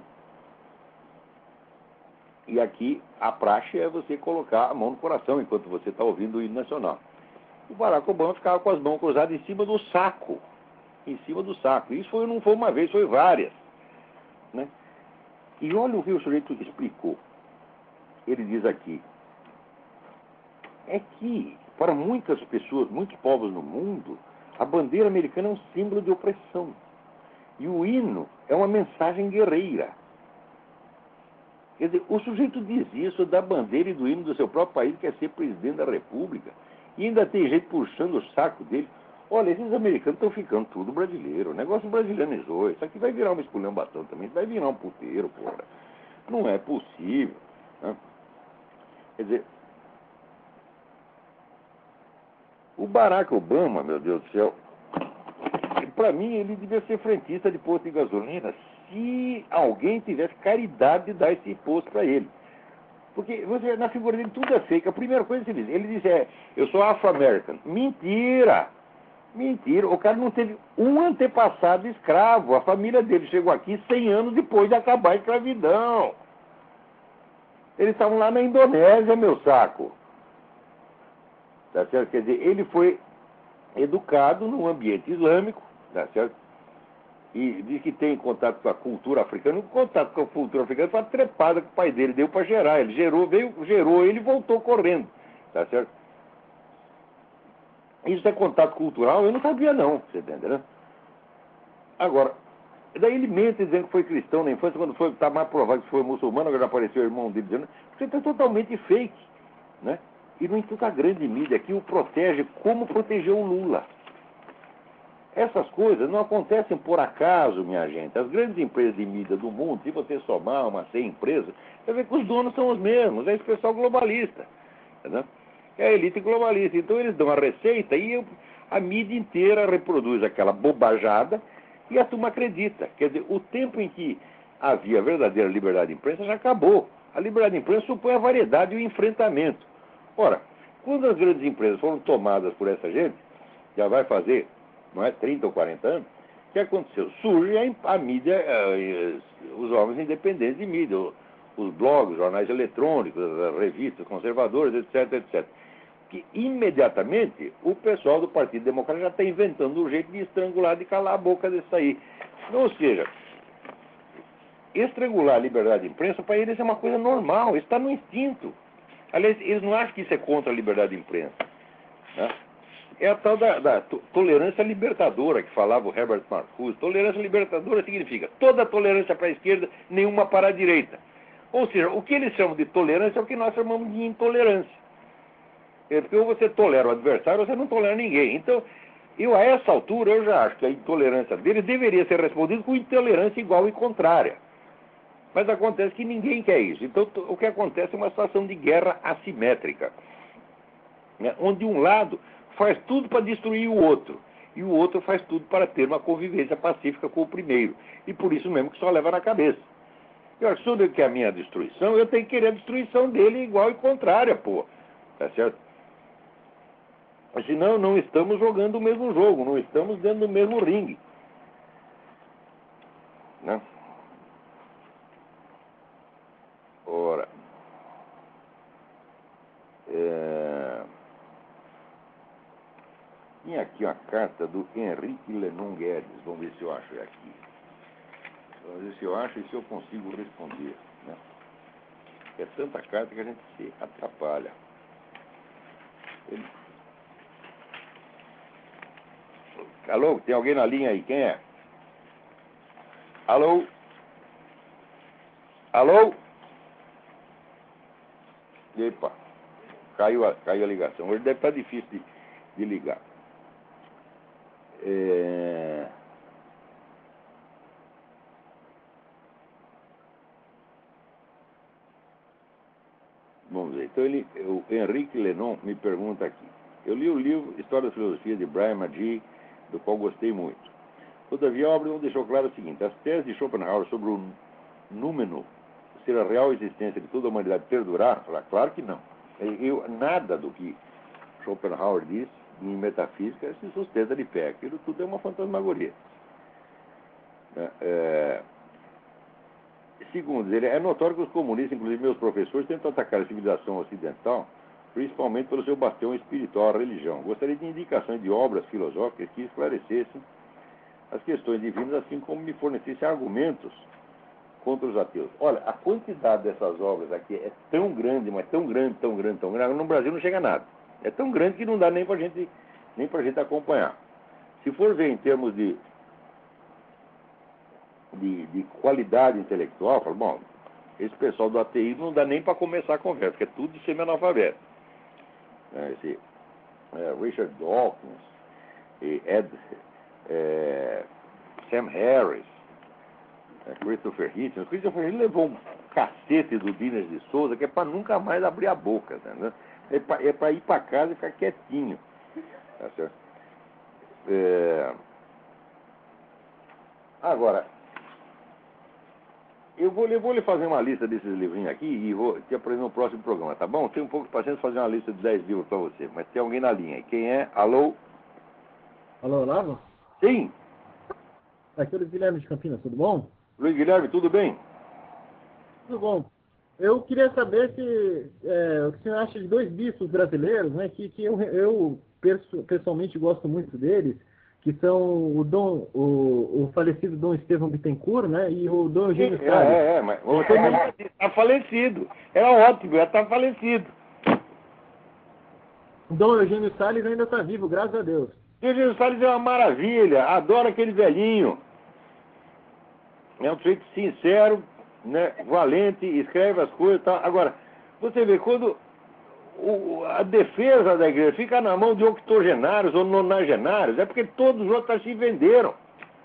E aqui a praxe é você colocar a mão no coração enquanto você está ouvindo o hino nacional. O Barack Obama ficava com as mãos cruzadas em cima do saco. Em cima do saco. Isso não foi uma vez, foi várias, né? E olha o que o sujeito explicou. Ele diz aqui: é que, para muitas pessoas, muitos povos no mundo, a bandeira americana é um símbolo de opressão. E o hino é uma mensagem guerreira. Quer dizer, o sujeito diz isso da bandeira e do hino do seu próprio país, que é ser presidente da República, e ainda tem gente puxando o saco dele. Olha, esses americanos estão ficando tudo brasileiro. O negócio brasileirizou. Isso aqui vai virar uma esculhambação também. Vai virar um puteiro, porra. Não é possível, né? Quer dizer, o Barack Obama, meu Deus do céu, para mim ele devia ser frentista de posto de gasolina se alguém tivesse caridade de dar esse posto para ele. Porque você, na figura dele tudo é fake. A primeira coisa que ele diz eu sou afro-americano. Mentira! Mentira, o cara não teve um antepassado escravo. A família dele chegou aqui 100 anos depois de acabar a escravidão. Eles estavam lá na Indonésia, meu saco. Tá certo? Quer dizer, ele foi educado num ambiente islâmico, tá certo? E diz que tem contato com a cultura africana. O contato com a cultura africana foi a trepada que o pai dele deu para gerar. Ele gerou, ele voltou correndo, tá certo? Isso é contato cultural? Eu não sabia não, você entende, né? Agora, daí ele mente dizendo que foi cristão na infância, quando foi, tá mais provado que foi muçulmano, agora apareceu o irmão dele dizendo, você está totalmente fake, né? E, no entanto, a grande mídia aqui o protege como protegeu o Lula. Essas coisas não acontecem por acaso, minha gente. As grandes empresas de mídia do mundo, se você somar umas 100 empresas, você vê que os donos são os mesmos, é esse pessoal globalista, né? É a elite globalista. Então eles dão a receita e a mídia inteira reproduz aquela bobajada e a turma acredita. Quer dizer, o tempo em que havia verdadeira liberdade de imprensa já acabou. A liberdade de imprensa supõe a variedade e o enfrentamento. Ora, quando as grandes empresas foram tomadas por essa gente, já vai fazer, não é, 30 ou 40 anos, o que aconteceu? Surge a mídia, os órgãos independentes de mídia, os blogs, jornais eletrônicos, as revistas conservadoras, etc, etc. Que imediatamente o pessoal do Partido Democrata já está inventando um jeito de estrangular, de calar a boca desse aí. Ou seja, estrangular a liberdade de imprensa, para eles é uma coisa normal, está no instinto. Aliás, eles não acham que isso é contra a liberdade de imprensa, né? É a tal da tolerância libertadora que falava o Herbert Marcuse. Tolerância libertadora significa toda tolerância para a esquerda, nenhuma para a direita. Ou seja, o que eles chamam de tolerância é o que nós chamamos de intolerância. Porque ou você tolera o adversário ou você não tolera ninguém. Então, a essa altura, eu já acho que a intolerância deles deveria ser respondida com intolerância igual e contrária. Mas acontece que ninguém quer isso. Então, o que acontece é uma situação de guerra assimétrica, né? Onde um lado faz tudo para destruir o outro, e o outro faz tudo para ter uma convivência pacífica com o primeiro. E por isso mesmo que só leva na cabeça. Eu acho que se eu quer a minha destruição, eu tenho que querer a destruição dele igual e contrária, pô. Tá certo? Senão, não estamos jogando o mesmo jogo, não estamos dentro do mesmo ringue, né? Ora, tinha aqui uma carta do Henrique Lenon Guedes. Vamos ver se eu acho aqui. Vamos ver se eu acho e se eu consigo responder, né? É tanta carta que a gente se atrapalha. Alô, tem alguém na linha aí? Quem é? Alô? Alô? Epa, caiu a ligação. Hoje deve estar difícil de ligar. Vamos ver. Então, o Henrique Lenon me pergunta aqui. Eu li o livro História da Filosofia de Brian Magee, do qual gostei muito. Todavia, a obra não deixou claro o seguinte: as teses de Schopenhauer sobre o númeno ser a real existência de toda a humanidade perdurar, claro que não. Nada do que Schopenhauer diz em metafísica se sustenta de pé. Aquilo tudo é uma fantasmagoria. Segundo, é notório que os comunistas, inclusive meus professores, tentam atacar a civilização ocidental, principalmente pelo seu bastião espiritual, a religião. Gostaria de indicações de obras filosóficas que esclarecessem as questões divinas, assim como me fornecessem argumentos contra os ateus. Olha, a quantidade dessas obras aqui é tão grande, mas tão grande, tão grande, tão grande, no Brasil não chega a nada. É tão grande que não dá nem pra gente acompanhar. Se for ver em termos de qualidade intelectual, falo, bom, esse pessoal do ateísmo não dá nem para começar a conversa, porque é tudo de semi-analfabeto. Richard Dawkins, Sam Harris, Christopher Hitchens. O Christopher Hitchens levou um cacete do Dinas de Souza, que é para nunca mais abrir a boca, né? É para ir para casa e ficar quietinho. Tá certo? Agora, eu vou lhe fazer uma lista desses livrinhos aqui e vou te aprender no próximo programa, tá bom? Tenho um pouco de paciência fazer uma lista de 10 livros para você, mas tem alguém na linha aí. Quem é? Alô? Alô, Olavo? Sim. Aqui é o Guilherme de Campinas, tudo bom? Luiz Guilherme, tudo bem? Tudo bom. Eu queria saber o que você acha de dois bispos brasileiros, né, que eu pessoalmente gosto muito deles, que são o falecido Dom Estevão Bittencourt, né, e o Dom Eugênio Salles. Mas está falecido. Era ótimo, já está falecido. O Dom Eugênio Salles ainda está vivo, graças a Deus. O Eugênio Salles é uma maravilha, adoro aquele velhinho. É um sujeito sincero, né, valente, escreve as coisas e tal. Agora, você vê, quando a defesa da igreja fica na mão de octogenários ou nonagenários, é porque todos os outros se venderam.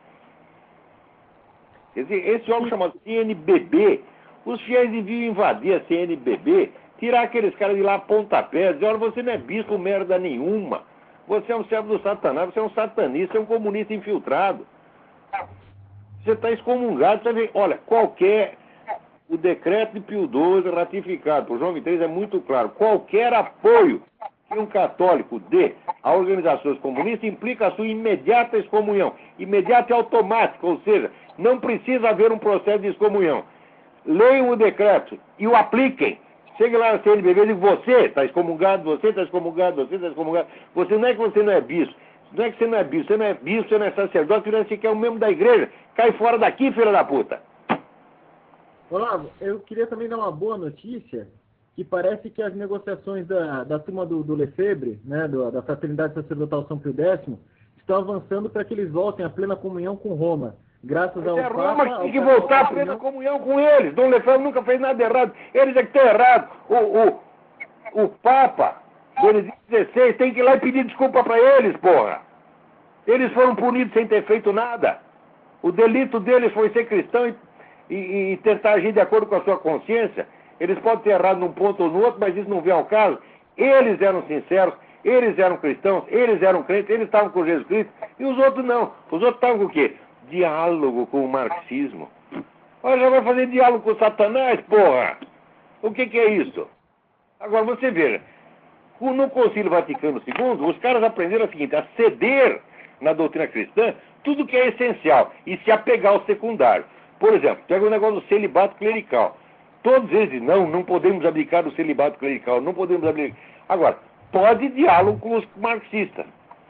Quer dizer, esse órgão chamado CNBB, os fiéis deviam invadir a CNBB, tirar aqueles caras de lá a pontapé, dizer, olha, você não é bispo merda nenhuma, você é um servo do Satanás, você é um satanista, você é um comunista infiltrado. Você está excomungado, você vê, olha, o decreto de Pio XII ratificado por João XXIII é muito claro, qualquer apoio que um católico dê a organizações comunistas implica a sua imediata excomunhão, imediata e automática, ou seja, não precisa haver um processo de excomunhão. Leiam o decreto e o apliquem. Chegue lá na CNBB e diga, você está excomungado, você está excomungado, você está excomungado. Você não é que você não é bispo. Não é que você não é bispo, você não é sacerdote, você não é sequer um membro da igreja. Cai fora daqui, filha da puta. Olavo, eu queria também dar uma boa notícia, que parece que as negociações da turma do Lefebvre, né, da Fraternidade Sacerdotal São Pio X, estão avançando para que eles voltem à plena comunhão com Roma. Graças ao Papa... Roma que tem que voltar à plena comunhão com eles. Dom Lefebvre nunca fez nada errado. Eles é que estão errados. O Papa, Benedito XVI, tem que ir lá e pedir desculpa para eles, porra. Eles foram punidos sem ter feito nada. O delito deles foi ser cristão e tentar agir de acordo com a sua consciência. Eles podem ter errado num ponto ou no outro, mas isso não vem ao caso. Eles eram sinceros, eles eram cristãos, eles eram crentes, eles estavam com Jesus Cristo, e os outros não. Os outros estavam com o quê? Diálogo com o marxismo. Olha, já vai fazer diálogo com o Satanás, porra! O que é isso? Agora, você veja, no Concílio Vaticano II, os caras aprenderam o seguinte, a ceder na doutrina cristã tudo que é essencial e se apegar ao secundário. Por exemplo, pega o negócio do celibato clerical. Todos eles dizem, não podemos abdicar do celibato clerical, não podemos abdicar. Agora, pode diálogo com os marxistas.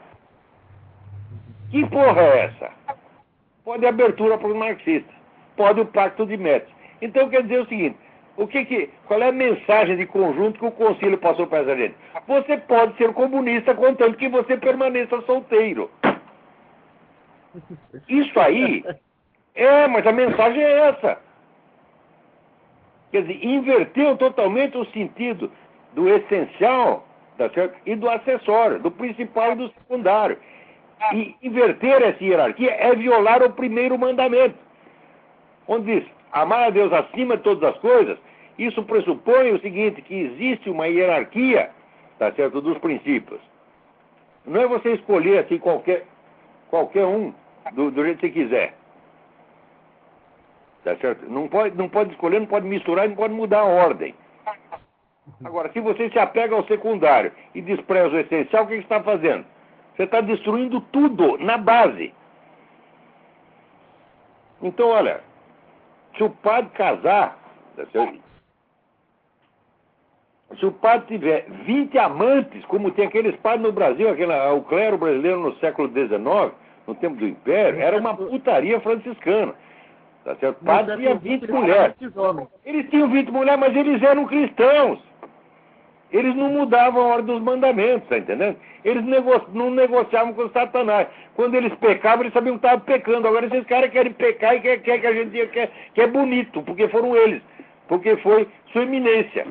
Que porra é essa? Pode abertura para os marxistas. Pode o pacto de Metz. Então, quer dizer o seguinte, qual é a mensagem de conjunto que o Concílio passou para essa gente? Você pode ser comunista, contanto que você permaneça solteiro. Isso aí... mas a mensagem é essa. Quer dizer, inverteu totalmente o sentido do essencial, tá certo? E do acessório, do principal e do secundário. E inverter essa hierarquia é violar o primeiro mandamento, onde diz, amar a Deus acima de todas as coisas. Isso pressupõe o seguinte, que existe uma hierarquia, tá certo, dos princípios. Não é você escolher assim qualquer um do jeito que você quiser. Tá certo? Não pode escolher, não pode misturar, não pode mudar a ordem. Agora, se você se apega ao secundário e despreza o essencial, o que você está fazendo? Você está destruindo tudo na base. Então, olha, se o padre casar, tá certo? Se o padre tiver 20 amantes, como tem aqueles padres no Brasil, o clero brasileiro no século XIX, no tempo do Império, era uma putaria franciscana. Tá certo? O padre tinha 20 mulheres. Eles tinham 20 mulheres, mas eles eram cristãos. Eles não mudavam a ordem dos mandamentos, tá entendendo? Eles não negociavam com o Satanás. Quando eles pecavam, eles sabiam que estavam pecando. Agora esses caras querem pecar e quer que a gente diga que é bonito, porque foram eles. Porque foi sua eminência.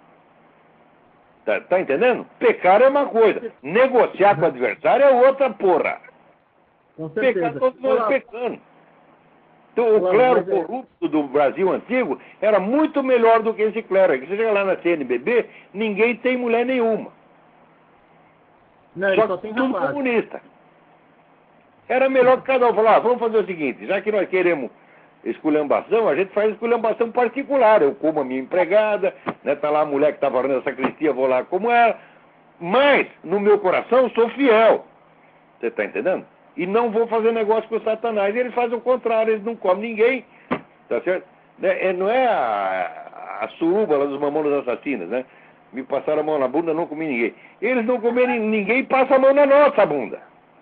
Tá entendendo? Pecar é uma coisa. Negociar com o adversário é outra, porra. Com certeza. Pecar todos nós pecando. Então, o clero corrupto do Brasil antigo era muito melhor do que esse clero. Você chega lá na CNBB, ninguém tem mulher nenhuma. Não, só tem tudo rapaz. Comunista. Era melhor que cada um falar, vamos fazer o seguinte, já que nós queremos esculhambação, a gente faz esculhambação particular. Eu como a minha empregada, né, tá lá a mulher que está varrendo a sacristia, vou lá como ela. Mas, no meu coração, sou fiel. Você está entendendo? E não vou fazer negócio com o Satanás. Eles fazem o contrário, eles não comem ninguém. Tá certo? Não é a suruba lá dos mamonas assassinas, né? Me passaram a mão na bunda, não comi ninguém. Eles não comerem ninguém e passam a mão na nossa bunda.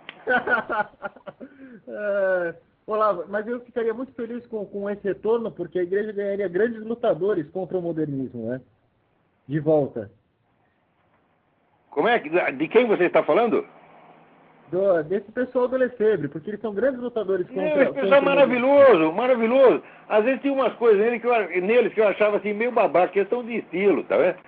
Olá, mas eu ficaria muito feliz com esse retorno, porque a igreja ganharia grandes lutadores contra o modernismo, né? De volta. Como é? De quem você está falando? Desse pessoal do Lefebvre, porque eles são grandes lutadores contra... Esse pessoal é maravilhoso, maravilhoso. Às vezes tinha umas coisas neles que eu achava assim meio babaca, questão de estilo, tá vendo?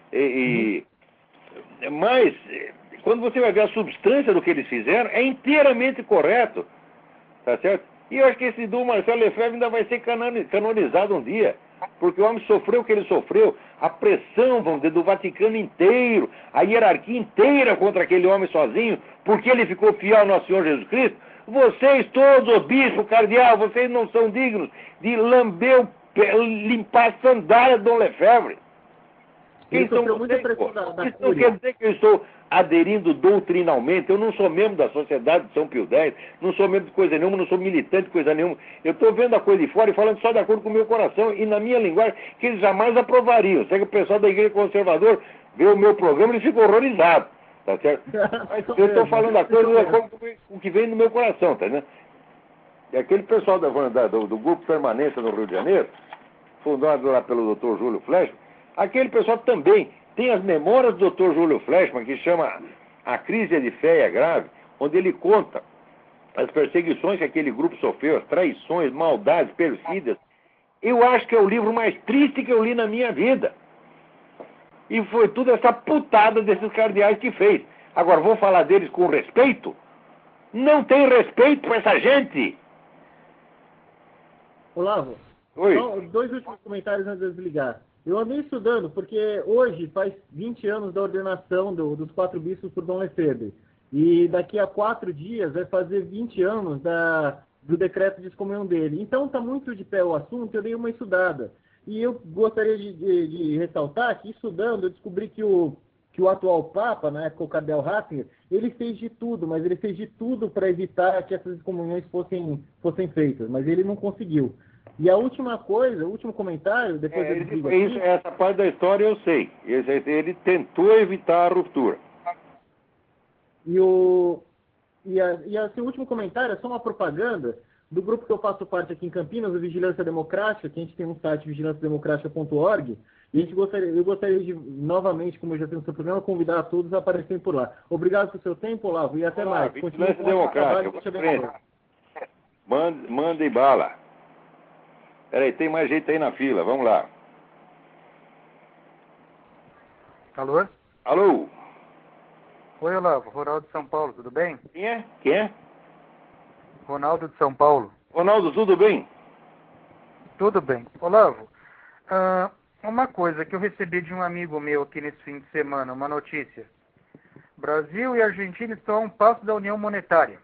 Mas, quando você vai ver a substância do que eles fizeram, é inteiramente correto, tá certo? E eu acho que esse Dom Marcelo Lefebvre ainda vai ser canonizado um dia, porque o homem sofreu o que ele sofreu, a pressão, vamos dizer, do Vaticano inteiro, a hierarquia inteira contra aquele homem sozinho, porque ele ficou fiel ao nosso Senhor Jesus Cristo. Vocês todos, o bispo, cardeal, vocês não são dignos de limpar a sandália do Dom Lefebvre. Quem são vocês, pô? Isso não quer dizer que eu estou aderindo doutrinalmente. Eu não sou membro da Sociedade de São Pio X, não sou membro de coisa nenhuma, não sou militante de coisa nenhuma. Eu estou vendo a coisa de fora e falando só de acordo com o meu coração e na minha linguagem, que eles jamais aprovariam. Sei que o pessoal da Igreja Conservadora vê o meu programa e eles ficam horrorizados, tá certo? Mas eu estou falando a coisa de acordo com o que vem no meu coração, tá vendo? E aquele pessoal do Grupo Permanência no Rio de Janeiro, fundado lá pelo Dr. Júlio Fleischmann, aquele pessoal também tem as memórias do Dr. Júlio Fleischmann, que chama A Crise de Fé é Grave, onde ele conta as perseguições que aquele grupo sofreu, as traições, maldades, perfidas. Eu acho que é o livro mais triste que eu li na minha vida. E foi tudo essa putada desses cardeais que fez. Agora, vou falar deles com respeito? Não tem respeito para essa gente. Olavo, oi. Só 2 últimos comentários antes de desligar. Eu andei estudando, porque hoje faz 20 anos da ordenação dos 4 bispos por Dom Lefebvre. E daqui a 4 dias vai fazer 20 anos do decreto de excomunhão dele. Então está muito de pé o assunto, eu dei uma estudada. E eu gostaria de ressaltar que, estudando, eu descobri que o atual Papa, na época o Cardeal Ratzinger, ele fez de tudo, mas ele fez de tudo para evitar que essas excomunhões fossem feitas, mas ele não conseguiu. E a última coisa, o último comentário, depois eu digo aqui... Essa parte da história eu sei. Ele tentou evitar a ruptura. E esse último comentário é só uma propaganda do grupo que eu faço parte aqui em Campinas, o Vigilância Democrática, que a gente tem um site, vigilanciademocratica.org, e eu gostaria de, novamente, como eu já tenho no seu programa, convidar a todos a aparecerem por lá. Obrigado pelo seu tempo, Olavo, e até mais. Vigilância Democrática. Manda e bala. Peraí, tem mais gente aí na fila, vamos lá. Alô? Alô? Oi, Olavo. Ronaldo de São Paulo, tudo bem? Quem é? Quem é? Ronaldo de São Paulo. Ronaldo, tudo bem? Tudo bem. Olavo, uma coisa que eu recebi de um amigo meu aqui nesse fim de semana, uma notícia. Brasil e Argentina estão a um passo da União Monetária.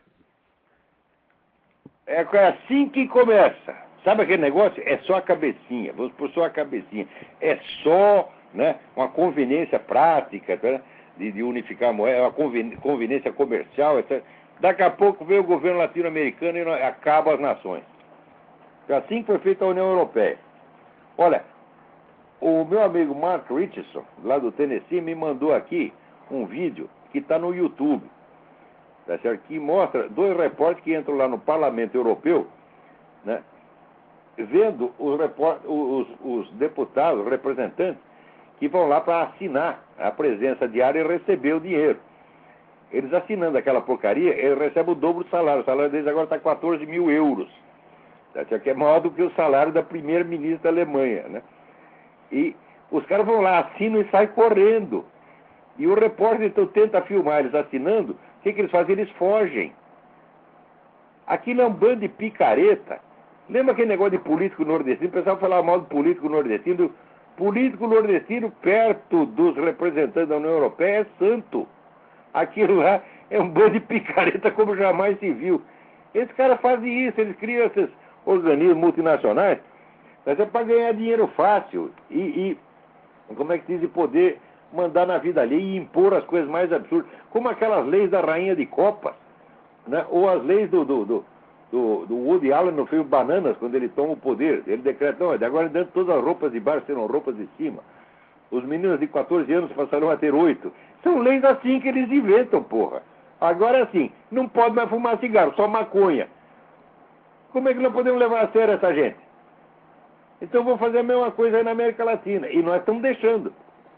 É assim que começa. Sabe aquele negócio? É só a cabecinha. Vamos por só a cabecinha. É só, né, uma conveniência prática, né, de unificar a moeda, uma conveniência comercial, etc. Daqui a pouco vem o governo latino-americano e acaba as nações. Assim que foi feita a União Europeia. Olha, o meu amigo Mark Richardson, lá do Tennessee, me mandou aqui um vídeo que está no YouTube, tá certo? Que mostra dois repórteres que entram lá no Parlamento Europeu, né, vendo os deputados, os representantes, que vão lá para assinar a presença diária e receber o dinheiro. Eles assinando aquela porcaria, eles recebem o dobro do salário. O salário deles agora está 14 mil euros. Tá certo? Que é maior do que o salário da primeira-ministra da Alemanha, né? E os caras vão lá, assinam e saem correndo. E o repórter então tenta filmar eles assinando. O que eles fazem? Eles fogem. Aquilo é um bando de picareta. Lembra aquele negócio de político nordestino? O pessoal falava mal do político nordestino. Político nordestino perto dos representantes da União Europeia é santo. Aquilo lá é um bando de picareta como jamais se viu. Esses caras fazem isso, eles criam esses organismos multinacionais, mas é para ganhar dinheiro fácil e, como é que diz, de poder mandar na vida alheia e impor as coisas mais absurdas, como aquelas leis da Rainha de Copas, né? Ou as leis do Woody Allen no filme Bananas, quando ele toma o poder. Ele decreta, não, de agora em diante todas as roupas de baixo serão roupas de cima. Os meninos de 14 anos passarão a ter 8. São leis assim que eles inventam, porra. Agora é assim, não pode mais fumar cigarro, só maconha. Como é que nós podemos levar a sério essa gente? Então vou fazer a mesma coisa aí na América Latina. E nós estamos deixando.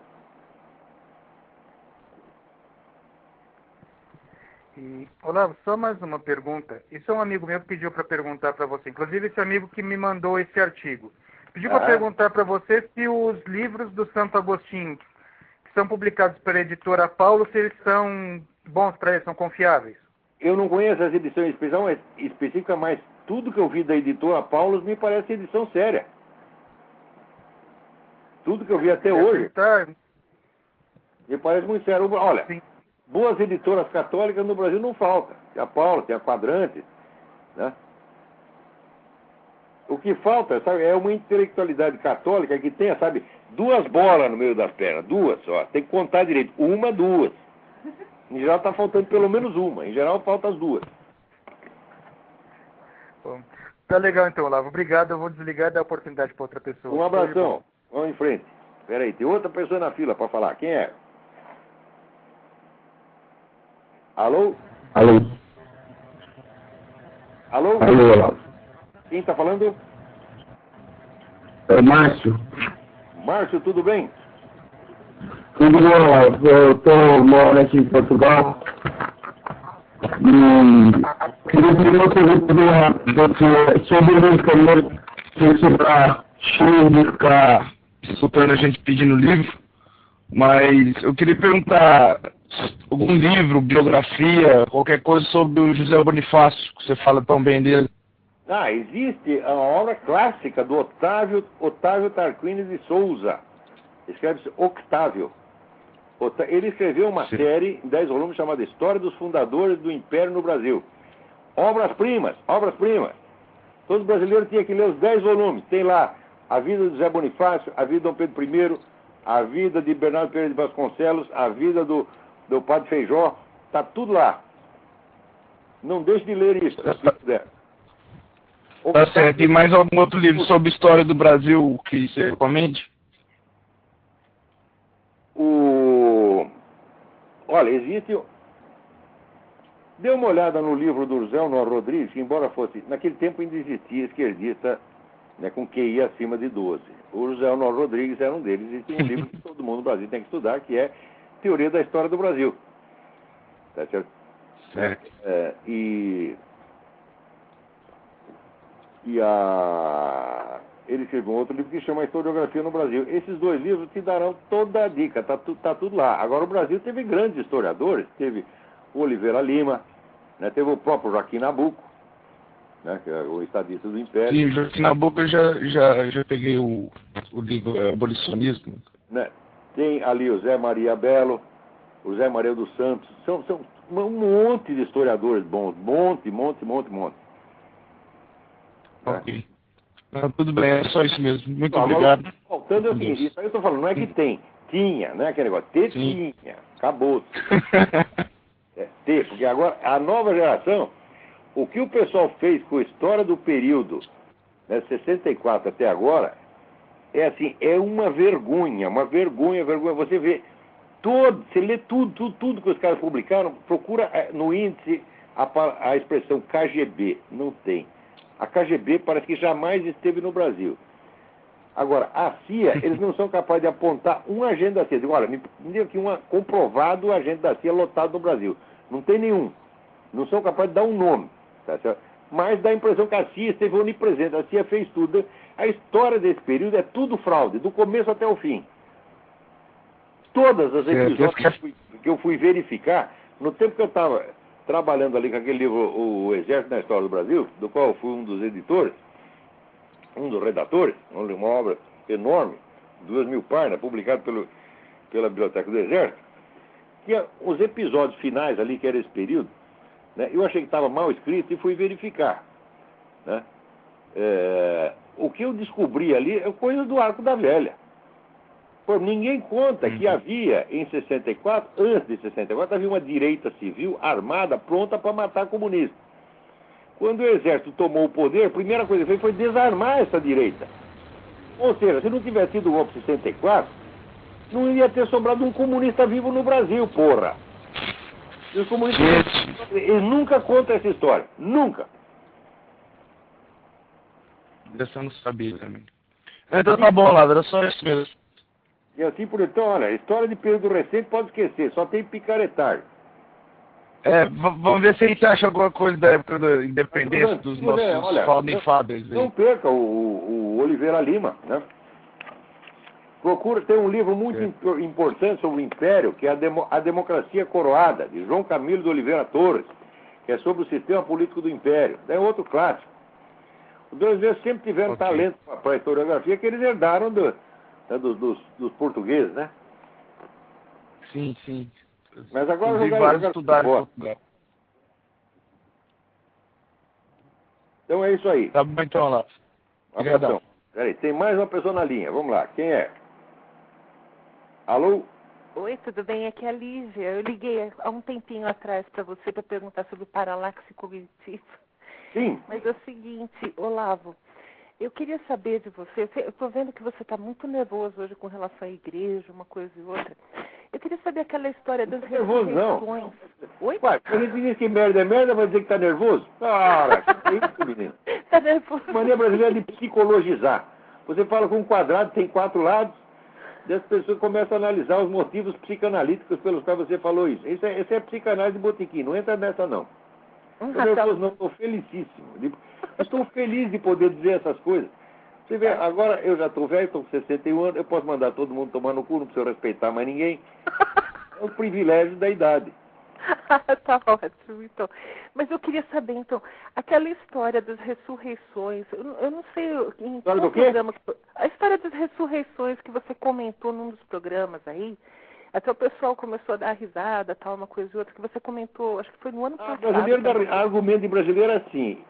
E, Olavo, só mais uma pergunta. Isso é um amigo meu que pediu para perguntar para você. Inclusive, esse amigo que me mandou esse artigo. Pediu para perguntar para você se os livros do Santo Agostinho, que são publicados pela editora Paulo, se eles são bons para ele, são confiáveis. Eu não conheço as edições específicas, mas tudo que eu vi da editora Paulo me parece edição séria. Tudo que eu vi até hoje me parece muito sério. Olha, sim, boas editoras católicas no Brasil não faltam. Tem a Paulo, tem a Quadrante, né? O que falta, sabe, é uma intelectualidade católica que tenha, sabe, duas bolas no meio das pernas. Duas só. Tem que contar direito. Uma, duas. Em geral está faltando pelo menos uma. Em geral falta as duas. Bom, tá legal então, Olavo. Obrigado. Eu vou desligar e dar oportunidade para outra pessoa. Um abração. Vamos em frente. Espera aí, tem outra pessoa na fila para falar. Quem é? Alô? Alô? Alô? Alô, Olavo. Quem está falando? É o Márcio. Márcio, tudo bem? Tudo bom, Olavo? Eu estou morando aqui em Portugal. E queria pedir uma pergunta sobre música mesmo. Sobre a Chile ficar escutando a gente pedindo livro. Mas eu queria perguntar algum livro, biografia, qualquer coisa sobre o José Bonifácio, que você fala tão bem dele. Existe a obra clássica do Otávio Tarquínio de Souza. Escreve-se Octávio. Ele escreveu uma série em 10 volumes chamada História dos Fundadores do Império no Brasil. Obras-primas, obras-primas. Todo brasileiro tinha que ler os 10 volumes. Tem lá a vida de José Bonifácio, a vida de Dom Pedro I, a vida de Bernardo Pereira de Vasconcelos, a vida do Padre Feijó. Está tudo lá. Não deixe de ler isso, se puder. Tá certo. E mais algum outro livro sobre história do Brasil que você recomende? Olha, existe... Dê uma olhada no livro do José Honor Rodrigues, que embora fosse... Naquele tempo ainda existia esquerdista, né, com QI acima de 12. O José Honor Rodrigues era um deles. Existe um livro que todo mundo no Brasil tem que estudar, que é Teoria da História do Brasil. Tá certo? Certo. ele escreveu um outro livro que chama Historiografia no Brasil. Esses dois livros te darão toda a dica, tá tudo lá. Agora, o Brasil teve grandes historiadores, teve o Oliveira Lima, né, teve o próprio Joaquim Nabuco, né, que é o estadista do Império. Sim, Joaquim Nabuco eu já peguei o livro Abolicionismo. Né? Tem ali o Zé Maria Belo, o Zé Maria dos Santos, são um monte de historiadores bons, monte. Ok. Tudo bem, é só isso mesmo. Muito Agora, obrigado. faltando é o seguinte, isso aí eu estou falando, não é que tem, tinha, né, aquele negócio, ter Sim. tinha, acabou. Ter, porque agora a nova geração, o que o pessoal fez com a história do período, né, 64 até agora, é assim, é uma vergonha. Você vê você lê tudo que os caras publicaram, procura no índice a expressão KGB, não tem. A KGB parece que jamais esteve no Brasil. Agora, a CIA, eles não são capazes de apontar um agente da CIA. Digo, olha, me diga aqui um comprovado agente da CIA lotado no Brasil. Não tem nenhum. Não são capazes de dar um nome. Tá certo? Mas dá a impressão que a CIA esteve onipresente. A CIA fez tudo. A história desse período é tudo fraude, do começo até o fim. Todas as episódios que eu fui verificar, no tempo que eu estava trabalhando ali com aquele livro, O Exército na História do Brasil, do qual eu fui um dos editores, um dos redatores, uma obra enorme, 2.000 páginas, publicado pela Biblioteca do Exército, que os episódios finais ali, que era esse período, né, eu achei que estava mal escrito e fui verificar. Né? O que eu descobri ali é coisa do Arco da Velha. Pô, ninguém conta que havia, em 64, antes de 64, havia uma direita civil armada, pronta para matar comunistas. Quando o exército tomou o poder, a primeira coisa que fez foi desarmar essa direita. Ou seja, se não tivesse sido o golpe de 64, não ia ter sobrado um comunista vivo no Brasil, porra. E os comunistas, eles nunca contam essa história. Nunca. Dessa eu não sabia também. Então tá bom, Lázaro, era só isso mesmo. E assim por então, olha, história de período recente pode esquecer, só tem picaretagem. Vamos ver se a gente acha alguma coisa da época da independência dos nossos Founding Fathers. Não perca o Oliveira Lima, né? Procura, tem um livro muito importante sobre o Império, que é a Democracia Coroada, de João Camilo de Oliveira Torres, que é sobre o sistema político do Império. É outro clássico. Os brasileiros sempre tiveram talento para a historiografia que eles herdaram dos portugueses, né? Sim. Mas agora vários estudaram em Portugal. Então é isso aí. Tá bom então, lá. Abração. Peraí, tem mais uma pessoa na linha. Vamos lá. Quem é? Alô? Oi, tudo bem? Aqui é a Lívia. Eu liguei há um tempinho atrás para você para perguntar sobre paralaxe cognitivo. Sim. Mas é o seguinte, Olavo, eu queria saber de você, eu estou vendo que você está muito nervoso hoje com relação à igreja, uma coisa e outra. Eu queria saber aquela história das ressurreições. Não. Oi? Ué, quando a gente diz que merda é merda, vai dizer que está nervoso? Cara, que é isso, menino? Está nervoso. Mania brasileira de psicologizar. Você fala com um quadrado, tem 4 lados, e as pessoas começam a analisar os motivos psicanalíticos pelos quais você falou isso. Isso é psicanálise de botequim, não entra nessa não. Não, estou felicíssimo. Estou feliz de poder dizer essas coisas. Você vê, agora eu já estou velho, estou com 61 anos, eu posso mandar todo mundo tomar no cu, não preciso respeitar mais ninguém. É um privilégio da idade. Tá ótimo, então. Mas eu queria saber, então, aquela história das ressurreições, eu não sei em qual programa... A história das ressurreições que você comentou num dos programas aí, até o pessoal começou a dar risada, tal, uma coisa e outra, que você comentou, acho que foi no ano passado. Argumento em brasileiro é assim.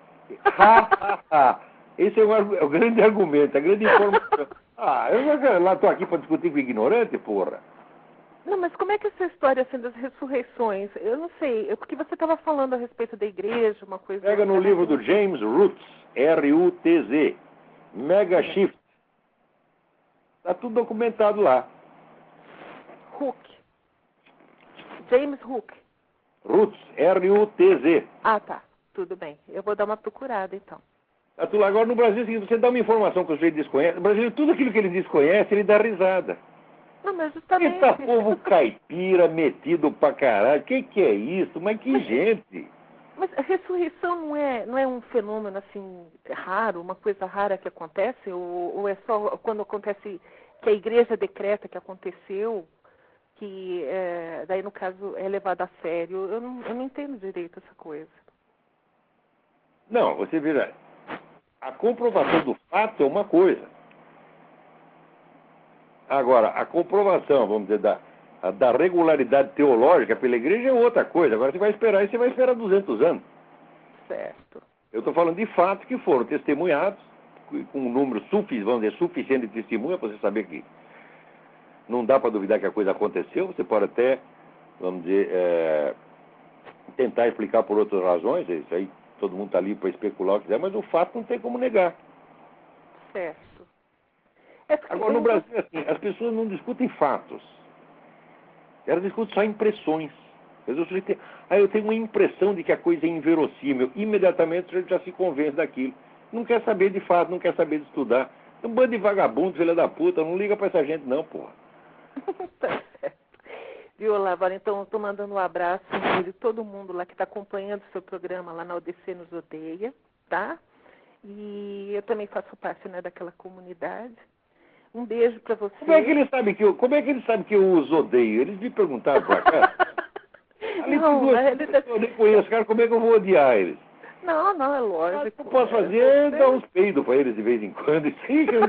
Esse é o grande argumento, a grande informação. Eu estou aqui para discutir com ignorante, porra. Não, mas como é que essa história assim, das ressurreições? Eu não sei, porque você estava falando a respeito da igreja, uma coisa... Pega no livro do James Rutz, R-U-T-Z, Mega Shift. Está tudo documentado lá. Hook. James Hook. Rutz, R-U-T-Z. Ah, tá. Tudo bem. Eu vou dar uma procurada, então. Agora, no Brasil, se você dá uma informação que o sujeito desconhece, no Brasil, tudo aquilo que ele desconhece, ele dá risada. Não, mas justamente... Esse povo caipira, metido pra caralho. Que é isso? Mas que gente! Mas a ressurreição não é um fenômeno assim raro, uma coisa rara que acontece? Ou é só quando acontece que a igreja decreta que aconteceu, que daí no caso é levado a sério? Eu não entendo direito essa coisa. Não, você vira. A comprovação do fato é uma coisa. Agora, a comprovação, vamos dizer, da regularidade teológica pela igreja é outra coisa. Agora você vai esperar 200 anos. Certo. Eu estou falando de fatos que foram testemunhados, com um número suficiente de testemunha para você saber que não dá para duvidar que a coisa aconteceu. Você pode até, vamos dizer, tentar explicar por outras razões. Isso aí todo mundo está ali para especular o que quiser, mas o fato não tem como negar. Certo. Agora, no Brasil, assim, as pessoas não discutem fatos. Elas discutem só impressões. Eu tenho uma impressão de que a coisa é inverossímil. Imediatamente a gente já se convence daquilo. Não quer saber de fato, não quer saber de estudar. Um bando de vagabundo, filha da puta, não liga pra essa gente não, porra. Tá certo. Viu, Olavo? Então, eu estou mandando um abraço de todo mundo lá que está acompanhando o seu programa lá na ODC Nos Odeia, tá? E eu também faço parte, né, daquela comunidade. Um beijo para você. Como é que eles sabem que eu os odeio? Eles me perguntaram pra cá. Eu nem conheço, cara, como é que eu vou odiar eles? Não, é lógico. O que eu posso fazer é dar uns peidos pra eles de vez em quando. Vê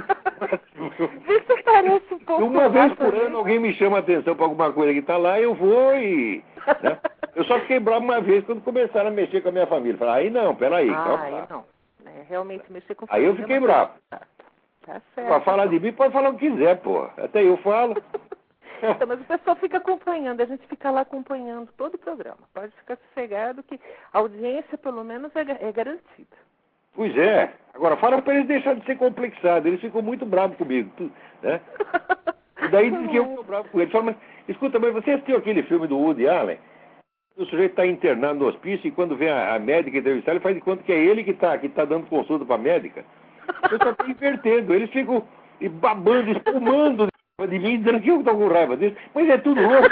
se parece um pouco. Uma vez por ano alguém me chama a atenção pra alguma coisa que tá lá, eu vou e... Né? Eu só fiquei bravo uma vez quando começaram a mexer com a minha família. Falei, aí não, peraí. Aí não. Realmente mexer com a família. Aí eu fiquei bravo. Tá certo. Pra falar de mim, pode falar o que quiser, pô. Até eu falo. Então, mas o pessoal fica acompanhando, a gente fica lá acompanhando todo o programa. Pode ficar sossegado que a audiência, pelo menos, é garantida. Pois é. Agora, fala para eles deixarem de ser complexados. Eles ficam muito bravos comigo, né? E daí diz que eu fico bravo com eles. Fala, mas, escuta, mas você assistiu aquele filme do Woody Allen? O sujeito está internado no hospício e quando vem a médica entrevistar, ele faz de conta que é ele que está dando consulta para a médica. Eu só estou invertendo. Eles ficam babando, espumando de mim, dizendo que eu estou com raiva deles. Mas é tudo louco.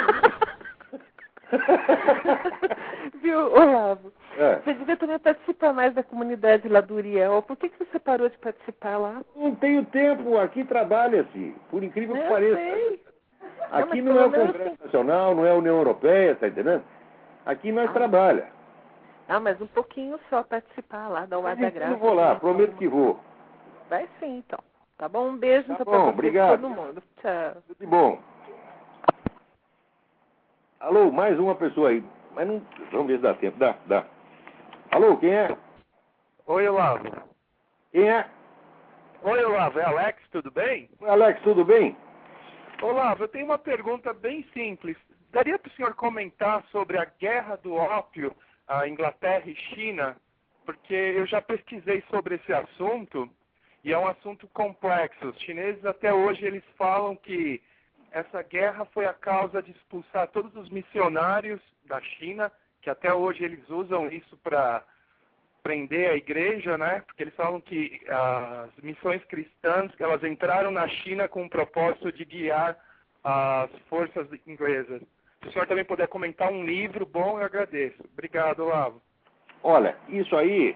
Viu, Olavo? Você devia também participar mais da comunidade lá do Uriel. Por que você parou de participar lá? Não tenho tempo. Aqui trabalha-se. Por incrível que pareça. Sei. Aqui não é o Congresso Nacional, não é a União Europeia, tá entendendo? Aqui nós trabalha. Mas um pouquinho só participar lá, dar o ar da graça. Eu vou lá, prometo que vou. Vai sim, então. Tá bom? Um beijo tá então bom, pra obrigado. todo mundo. Tchau. Tudo bom. Alô, mais uma pessoa aí. Mas não... Vamos ver se dá tempo. Dá. Alô, quem é? Oi, Olavo. Quem é? Oi, Olavo. É Alex, tudo bem? Oi, Alex, tudo bem? Olavo, eu tenho uma pergunta bem simples. Daria para o senhor comentar sobre a guerra do ópio, a Inglaterra e China? Porque eu já pesquisei sobre esse assunto e é um assunto complexo. Os chineses até hoje eles falam que essa guerra foi a causa de expulsar todos os missionários da China, que até hoje eles usam isso para prender a igreja, né? Porque eles falam que as missões cristãs, elas entraram na China com o propósito de guiar as forças inglesas. Se o senhor também puder comentar um livro bom, eu agradeço. Obrigado, Olavo. Olha, isso aí...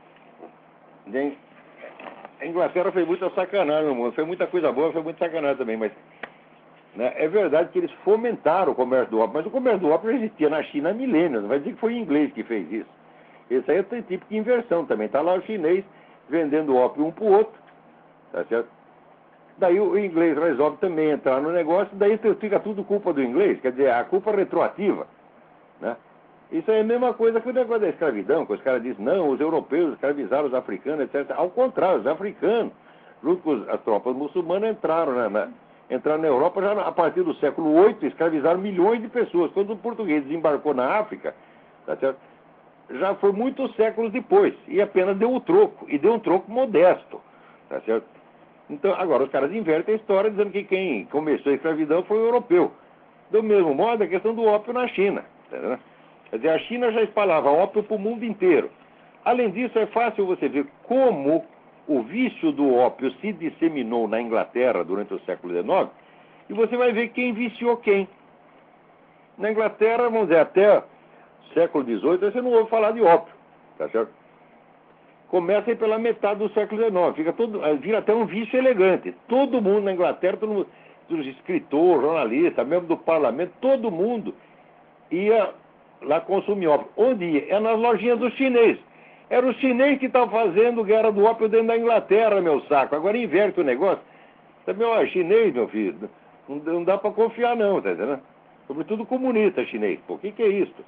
A Inglaterra fez muita sacanagem no mundo. Foi muita coisa boa, foi muita sacanagem também, mas... Né, é verdade que eles fomentaram o comércio do ópio, mas o comércio do ópio já existia na China há milênios. Não vai dizer que foi o inglês que fez isso. Esse aí é um tipo de inversão também. Está lá o chinês vendendo ópio um para o outro. Tá certo? Daí o inglês resolve também entrar no negócio, daí fica tudo culpa do inglês, quer dizer, a culpa retroativa. Né? Isso é a mesma coisa que o negócio da escravidão, que os caras dizem, não, os europeus escravizaram os africanos, etc. Ao contrário, os africanos, junto com as tropas muçulmanas, entraram na Europa já a partir do século VIII, escravizaram milhões de pessoas. Quando o português desembarcou na África, tá certo? Já foi muitos séculos depois, e apenas deu o troco, e deu um troco modesto, tá certo? Então, agora os caras invertem a história dizendo que quem começou a escravidão foi o europeu. Do mesmo modo, a questão do ópio na China, tá vendo? Quer dizer, a China já espalhava ópio para o mundo inteiro. Além disso, é fácil você ver como o vício do ópio se disseminou na Inglaterra durante o século XIX, e você vai ver quem viciou quem. Na Inglaterra, vamos dizer, até o século XVIII, você não ouve falar de ópio. tá certo? Começa aí pela metade do século XIX, vira até um vício elegante. Todo mundo na Inglaterra, todo mundo, dos escritores, jornalistas, mesmo do parlamento, todo mundo ia lá consumir ópio. Onde ia? É nas lojinhas dos chineses. Era o chinês que estava fazendo guerra do ópio dentro da Inglaterra, meu saco. Agora inverte o negócio. Também, ó, chinês, meu filho, não dá para confiar não, tá entendendo? Sobretudo comunista chinês. Pô, o que é isso?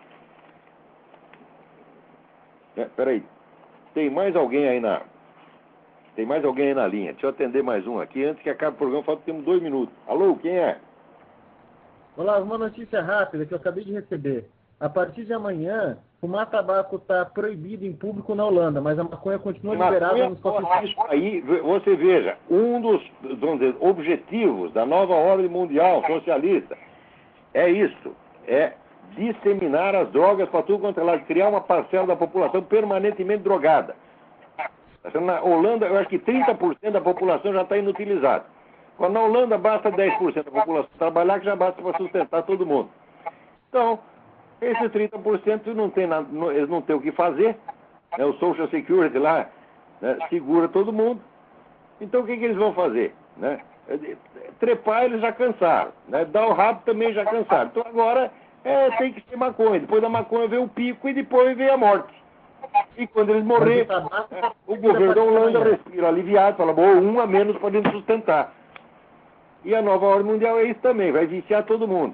Peraí. Tem mais alguém aí na linha. Deixa eu atender mais um aqui. Antes que acabe o programa, temos 2 minutos. Alô, quem é? Olá, uma notícia rápida que eu acabei de receber. A partir de amanhã, fumar tabaco está proibido em público na Holanda, mas a maconha continua liberada nos coffee shops. Aí, você veja, um dos, vamos dizer, objetivos da nova ordem mundial socialista é isso, é disseminar as drogas para tudo quanto é lado, criar uma parcela da população permanentemente drogada. Na Holanda, eu acho que 30% da população já está inutilizada. Quando na Holanda basta 10% da população trabalhar, que já basta para sustentar todo mundo. Então, esses 30% eles não têm o que fazer, né? O Social Security lá, né, segura todo mundo. Então o que eles vão fazer? Né? Trepar eles já cansaram, né? Dar o rabo também já cansaram. Então agora tem que ser maconha. Depois da maconha vem o pico e depois vem a morte. E quando eles morrerem, o governo da Holanda respira aliviado, fala, bom, um a menos podemos sustentar. E a nova ordem mundial é isso também, vai viciar todo mundo.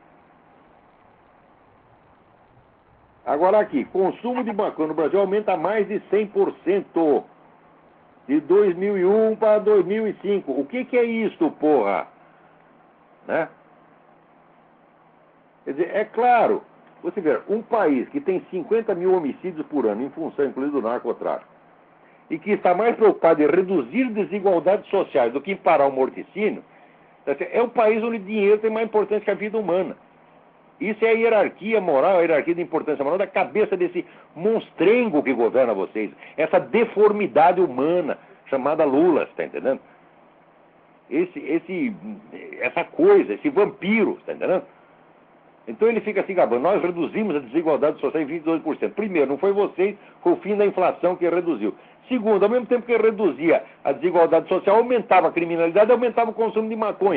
Agora aqui, consumo de maconha no Brasil aumenta mais de 100% de 2001 para 2005. O que é isso, porra? Né? Quer dizer, é claro, você vê, um país que tem 50 mil homicídios por ano, em função, inclusive, do narcotráfico, e que está mais preocupado em reduzir desigualdades sociais do que em parar o morticínio, é um país onde dinheiro tem mais importância que a vida humana. Isso é a hierarquia moral, a hierarquia de importância moral da cabeça desse monstrengo que governa vocês. Essa deformidade humana chamada Lula, está entendendo? Essa coisa, esse vampiro, está entendendo? Então ele fica assim, gabando, nós reduzimos a desigualdade social em 22%. Primeiro, não foi vocês, foi o fim da inflação que reduziu. Segundo, ao mesmo tempo que reduzia a desigualdade social, aumentava a criminalidade, aumentava o consumo de maconha.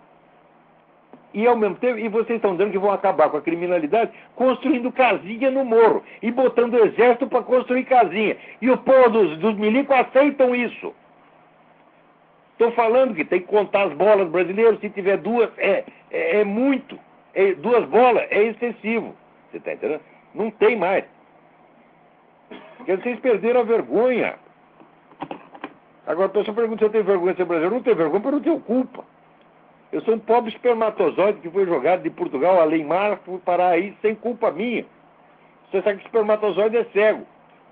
E ao mesmo tempo, e vocês estão dizendo que vão acabar com a criminalidade construindo casinha no morro e botando o exército para construir casinha. E o povo dos milicos aceitam isso. Estou falando que tem que contar as bolas brasileiros, se tiver 2, é muito. 2 bolas é excessivo. Você está entendendo? Não tem mais. Porque vocês perderam a vergonha. Agora a pessoa pergunta se eu tenho vergonha de ser brasileiro. Eu não tenho vergonha, porque eu não tenho culpa. Eu sou um pobre espermatozoide que foi jogado de Portugal a Leimar, fui parar aí sem culpa minha. Você sabe que espermatozoide é cego.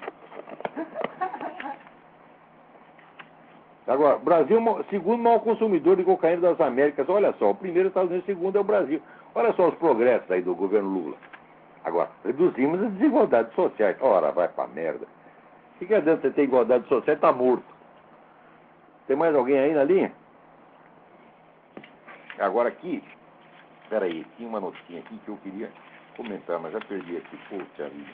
Agora, Brasil, segundo maior consumidor de cocaína das Américas. Olha só, o primeiro é os Estados Unidos, o segundo é o Brasil. Olha só os progressos aí do governo Lula. Agora, reduzimos as desigualdades sociais. Ora, vai pra merda. O que adianta você ter igualdade social? Tá morto. Tem mais alguém aí na linha? Agora aqui, peraí, tinha uma notinha aqui que eu queria comentar, mas já perdi aqui. Poxa vida.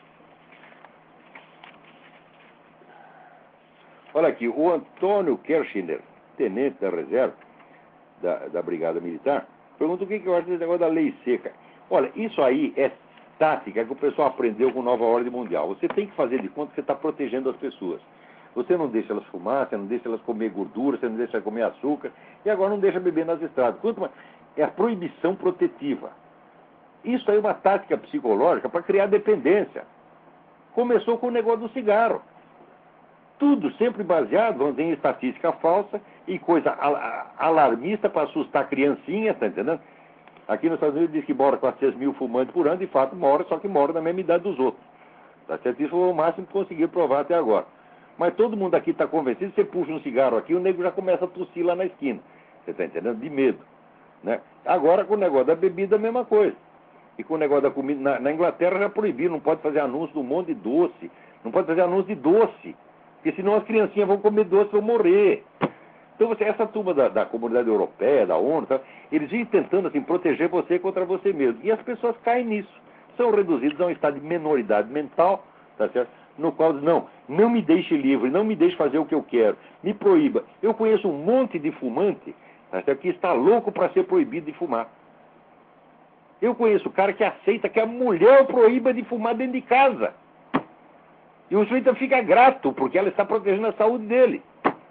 Olha aqui, o Antônio Kirchner, tenente da reserva da Brigada Militar, pergunta o que eu acho desse negócio da lei seca. Olha, isso aí é tática que o pessoal aprendeu com a nova ordem mundial. Você tem que fazer de conta que você está protegendo as pessoas. Você não deixa elas fumar, você não deixa elas comer gordura, você não deixa elas comer açúcar, e agora não deixa beber nas estradas. É a proibição protetiva. Isso aí é uma tática psicológica para criar dependência. Começou com o negócio do cigarro. Tudo sempre baseado, vamos dizer, em estatística falsa e coisa alarmista para assustar criancinhas, tá entendendo? Aqui nos Estados Unidos diz que mora 400 mil fumantes por ano, de fato mora, só que mora na mesma idade dos outros. Tá certo? Isso foi o máximo que conseguiram provar até agora. Mas todo mundo aqui está convencido, você puxa um cigarro aqui, o nego já começa a tossir lá na esquina. Você está entendendo? De medo. Né? Agora, com o negócio da bebida, a mesma coisa. E com o negócio da comida, na Inglaterra já proibiram, não pode fazer anúncio de um monte de doce. Não pode fazer anúncio de doce. Porque senão as criancinhas vão comer doce e vão morrer. Então, essa turma da comunidade europeia, da ONU, tá, eles vêm tentando assim, proteger você contra você mesmo. E as pessoas caem nisso. São reduzidas a um estado de menoridade mental, tá certo? no qual diz, não me deixe livre, não me deixe fazer o que eu quero, me proíba. Eu conheço um monte de fumante, tá certo, que está louco para ser proibido de fumar. Eu conheço o cara que aceita que a mulher o proíba de fumar dentro de casa. E o sujeito fica grato, porque ela está protegendo a saúde dele.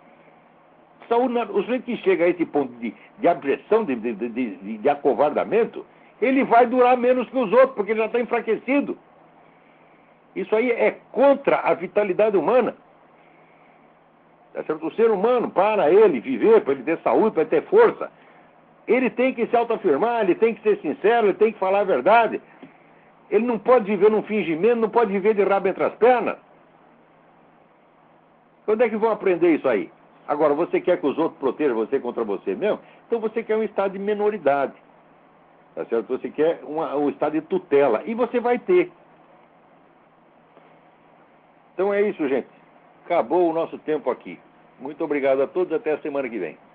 O sujeito que chega a esse ponto de abjeção, de acovardamento, ele vai durar menos que os outros, porque ele já está enfraquecido. Isso aí é contra a vitalidade humana. Tá certo? O ser humano, para ele viver, para ele ter saúde, para ele ter força, ele tem que se autoafirmar, ele tem que ser sincero, ele tem que falar a verdade. Ele não pode viver num fingimento, não pode viver de rabo entre as pernas. Quando é que vão aprender isso aí? Agora, você quer que os outros protejam você contra você mesmo? Então você quer um estado de minoridade. Tá certo? Você quer um estado de tutela. E você vai ter. Então é isso, gente. Acabou o nosso tempo aqui. Muito obrigado a todos. Até a semana que vem.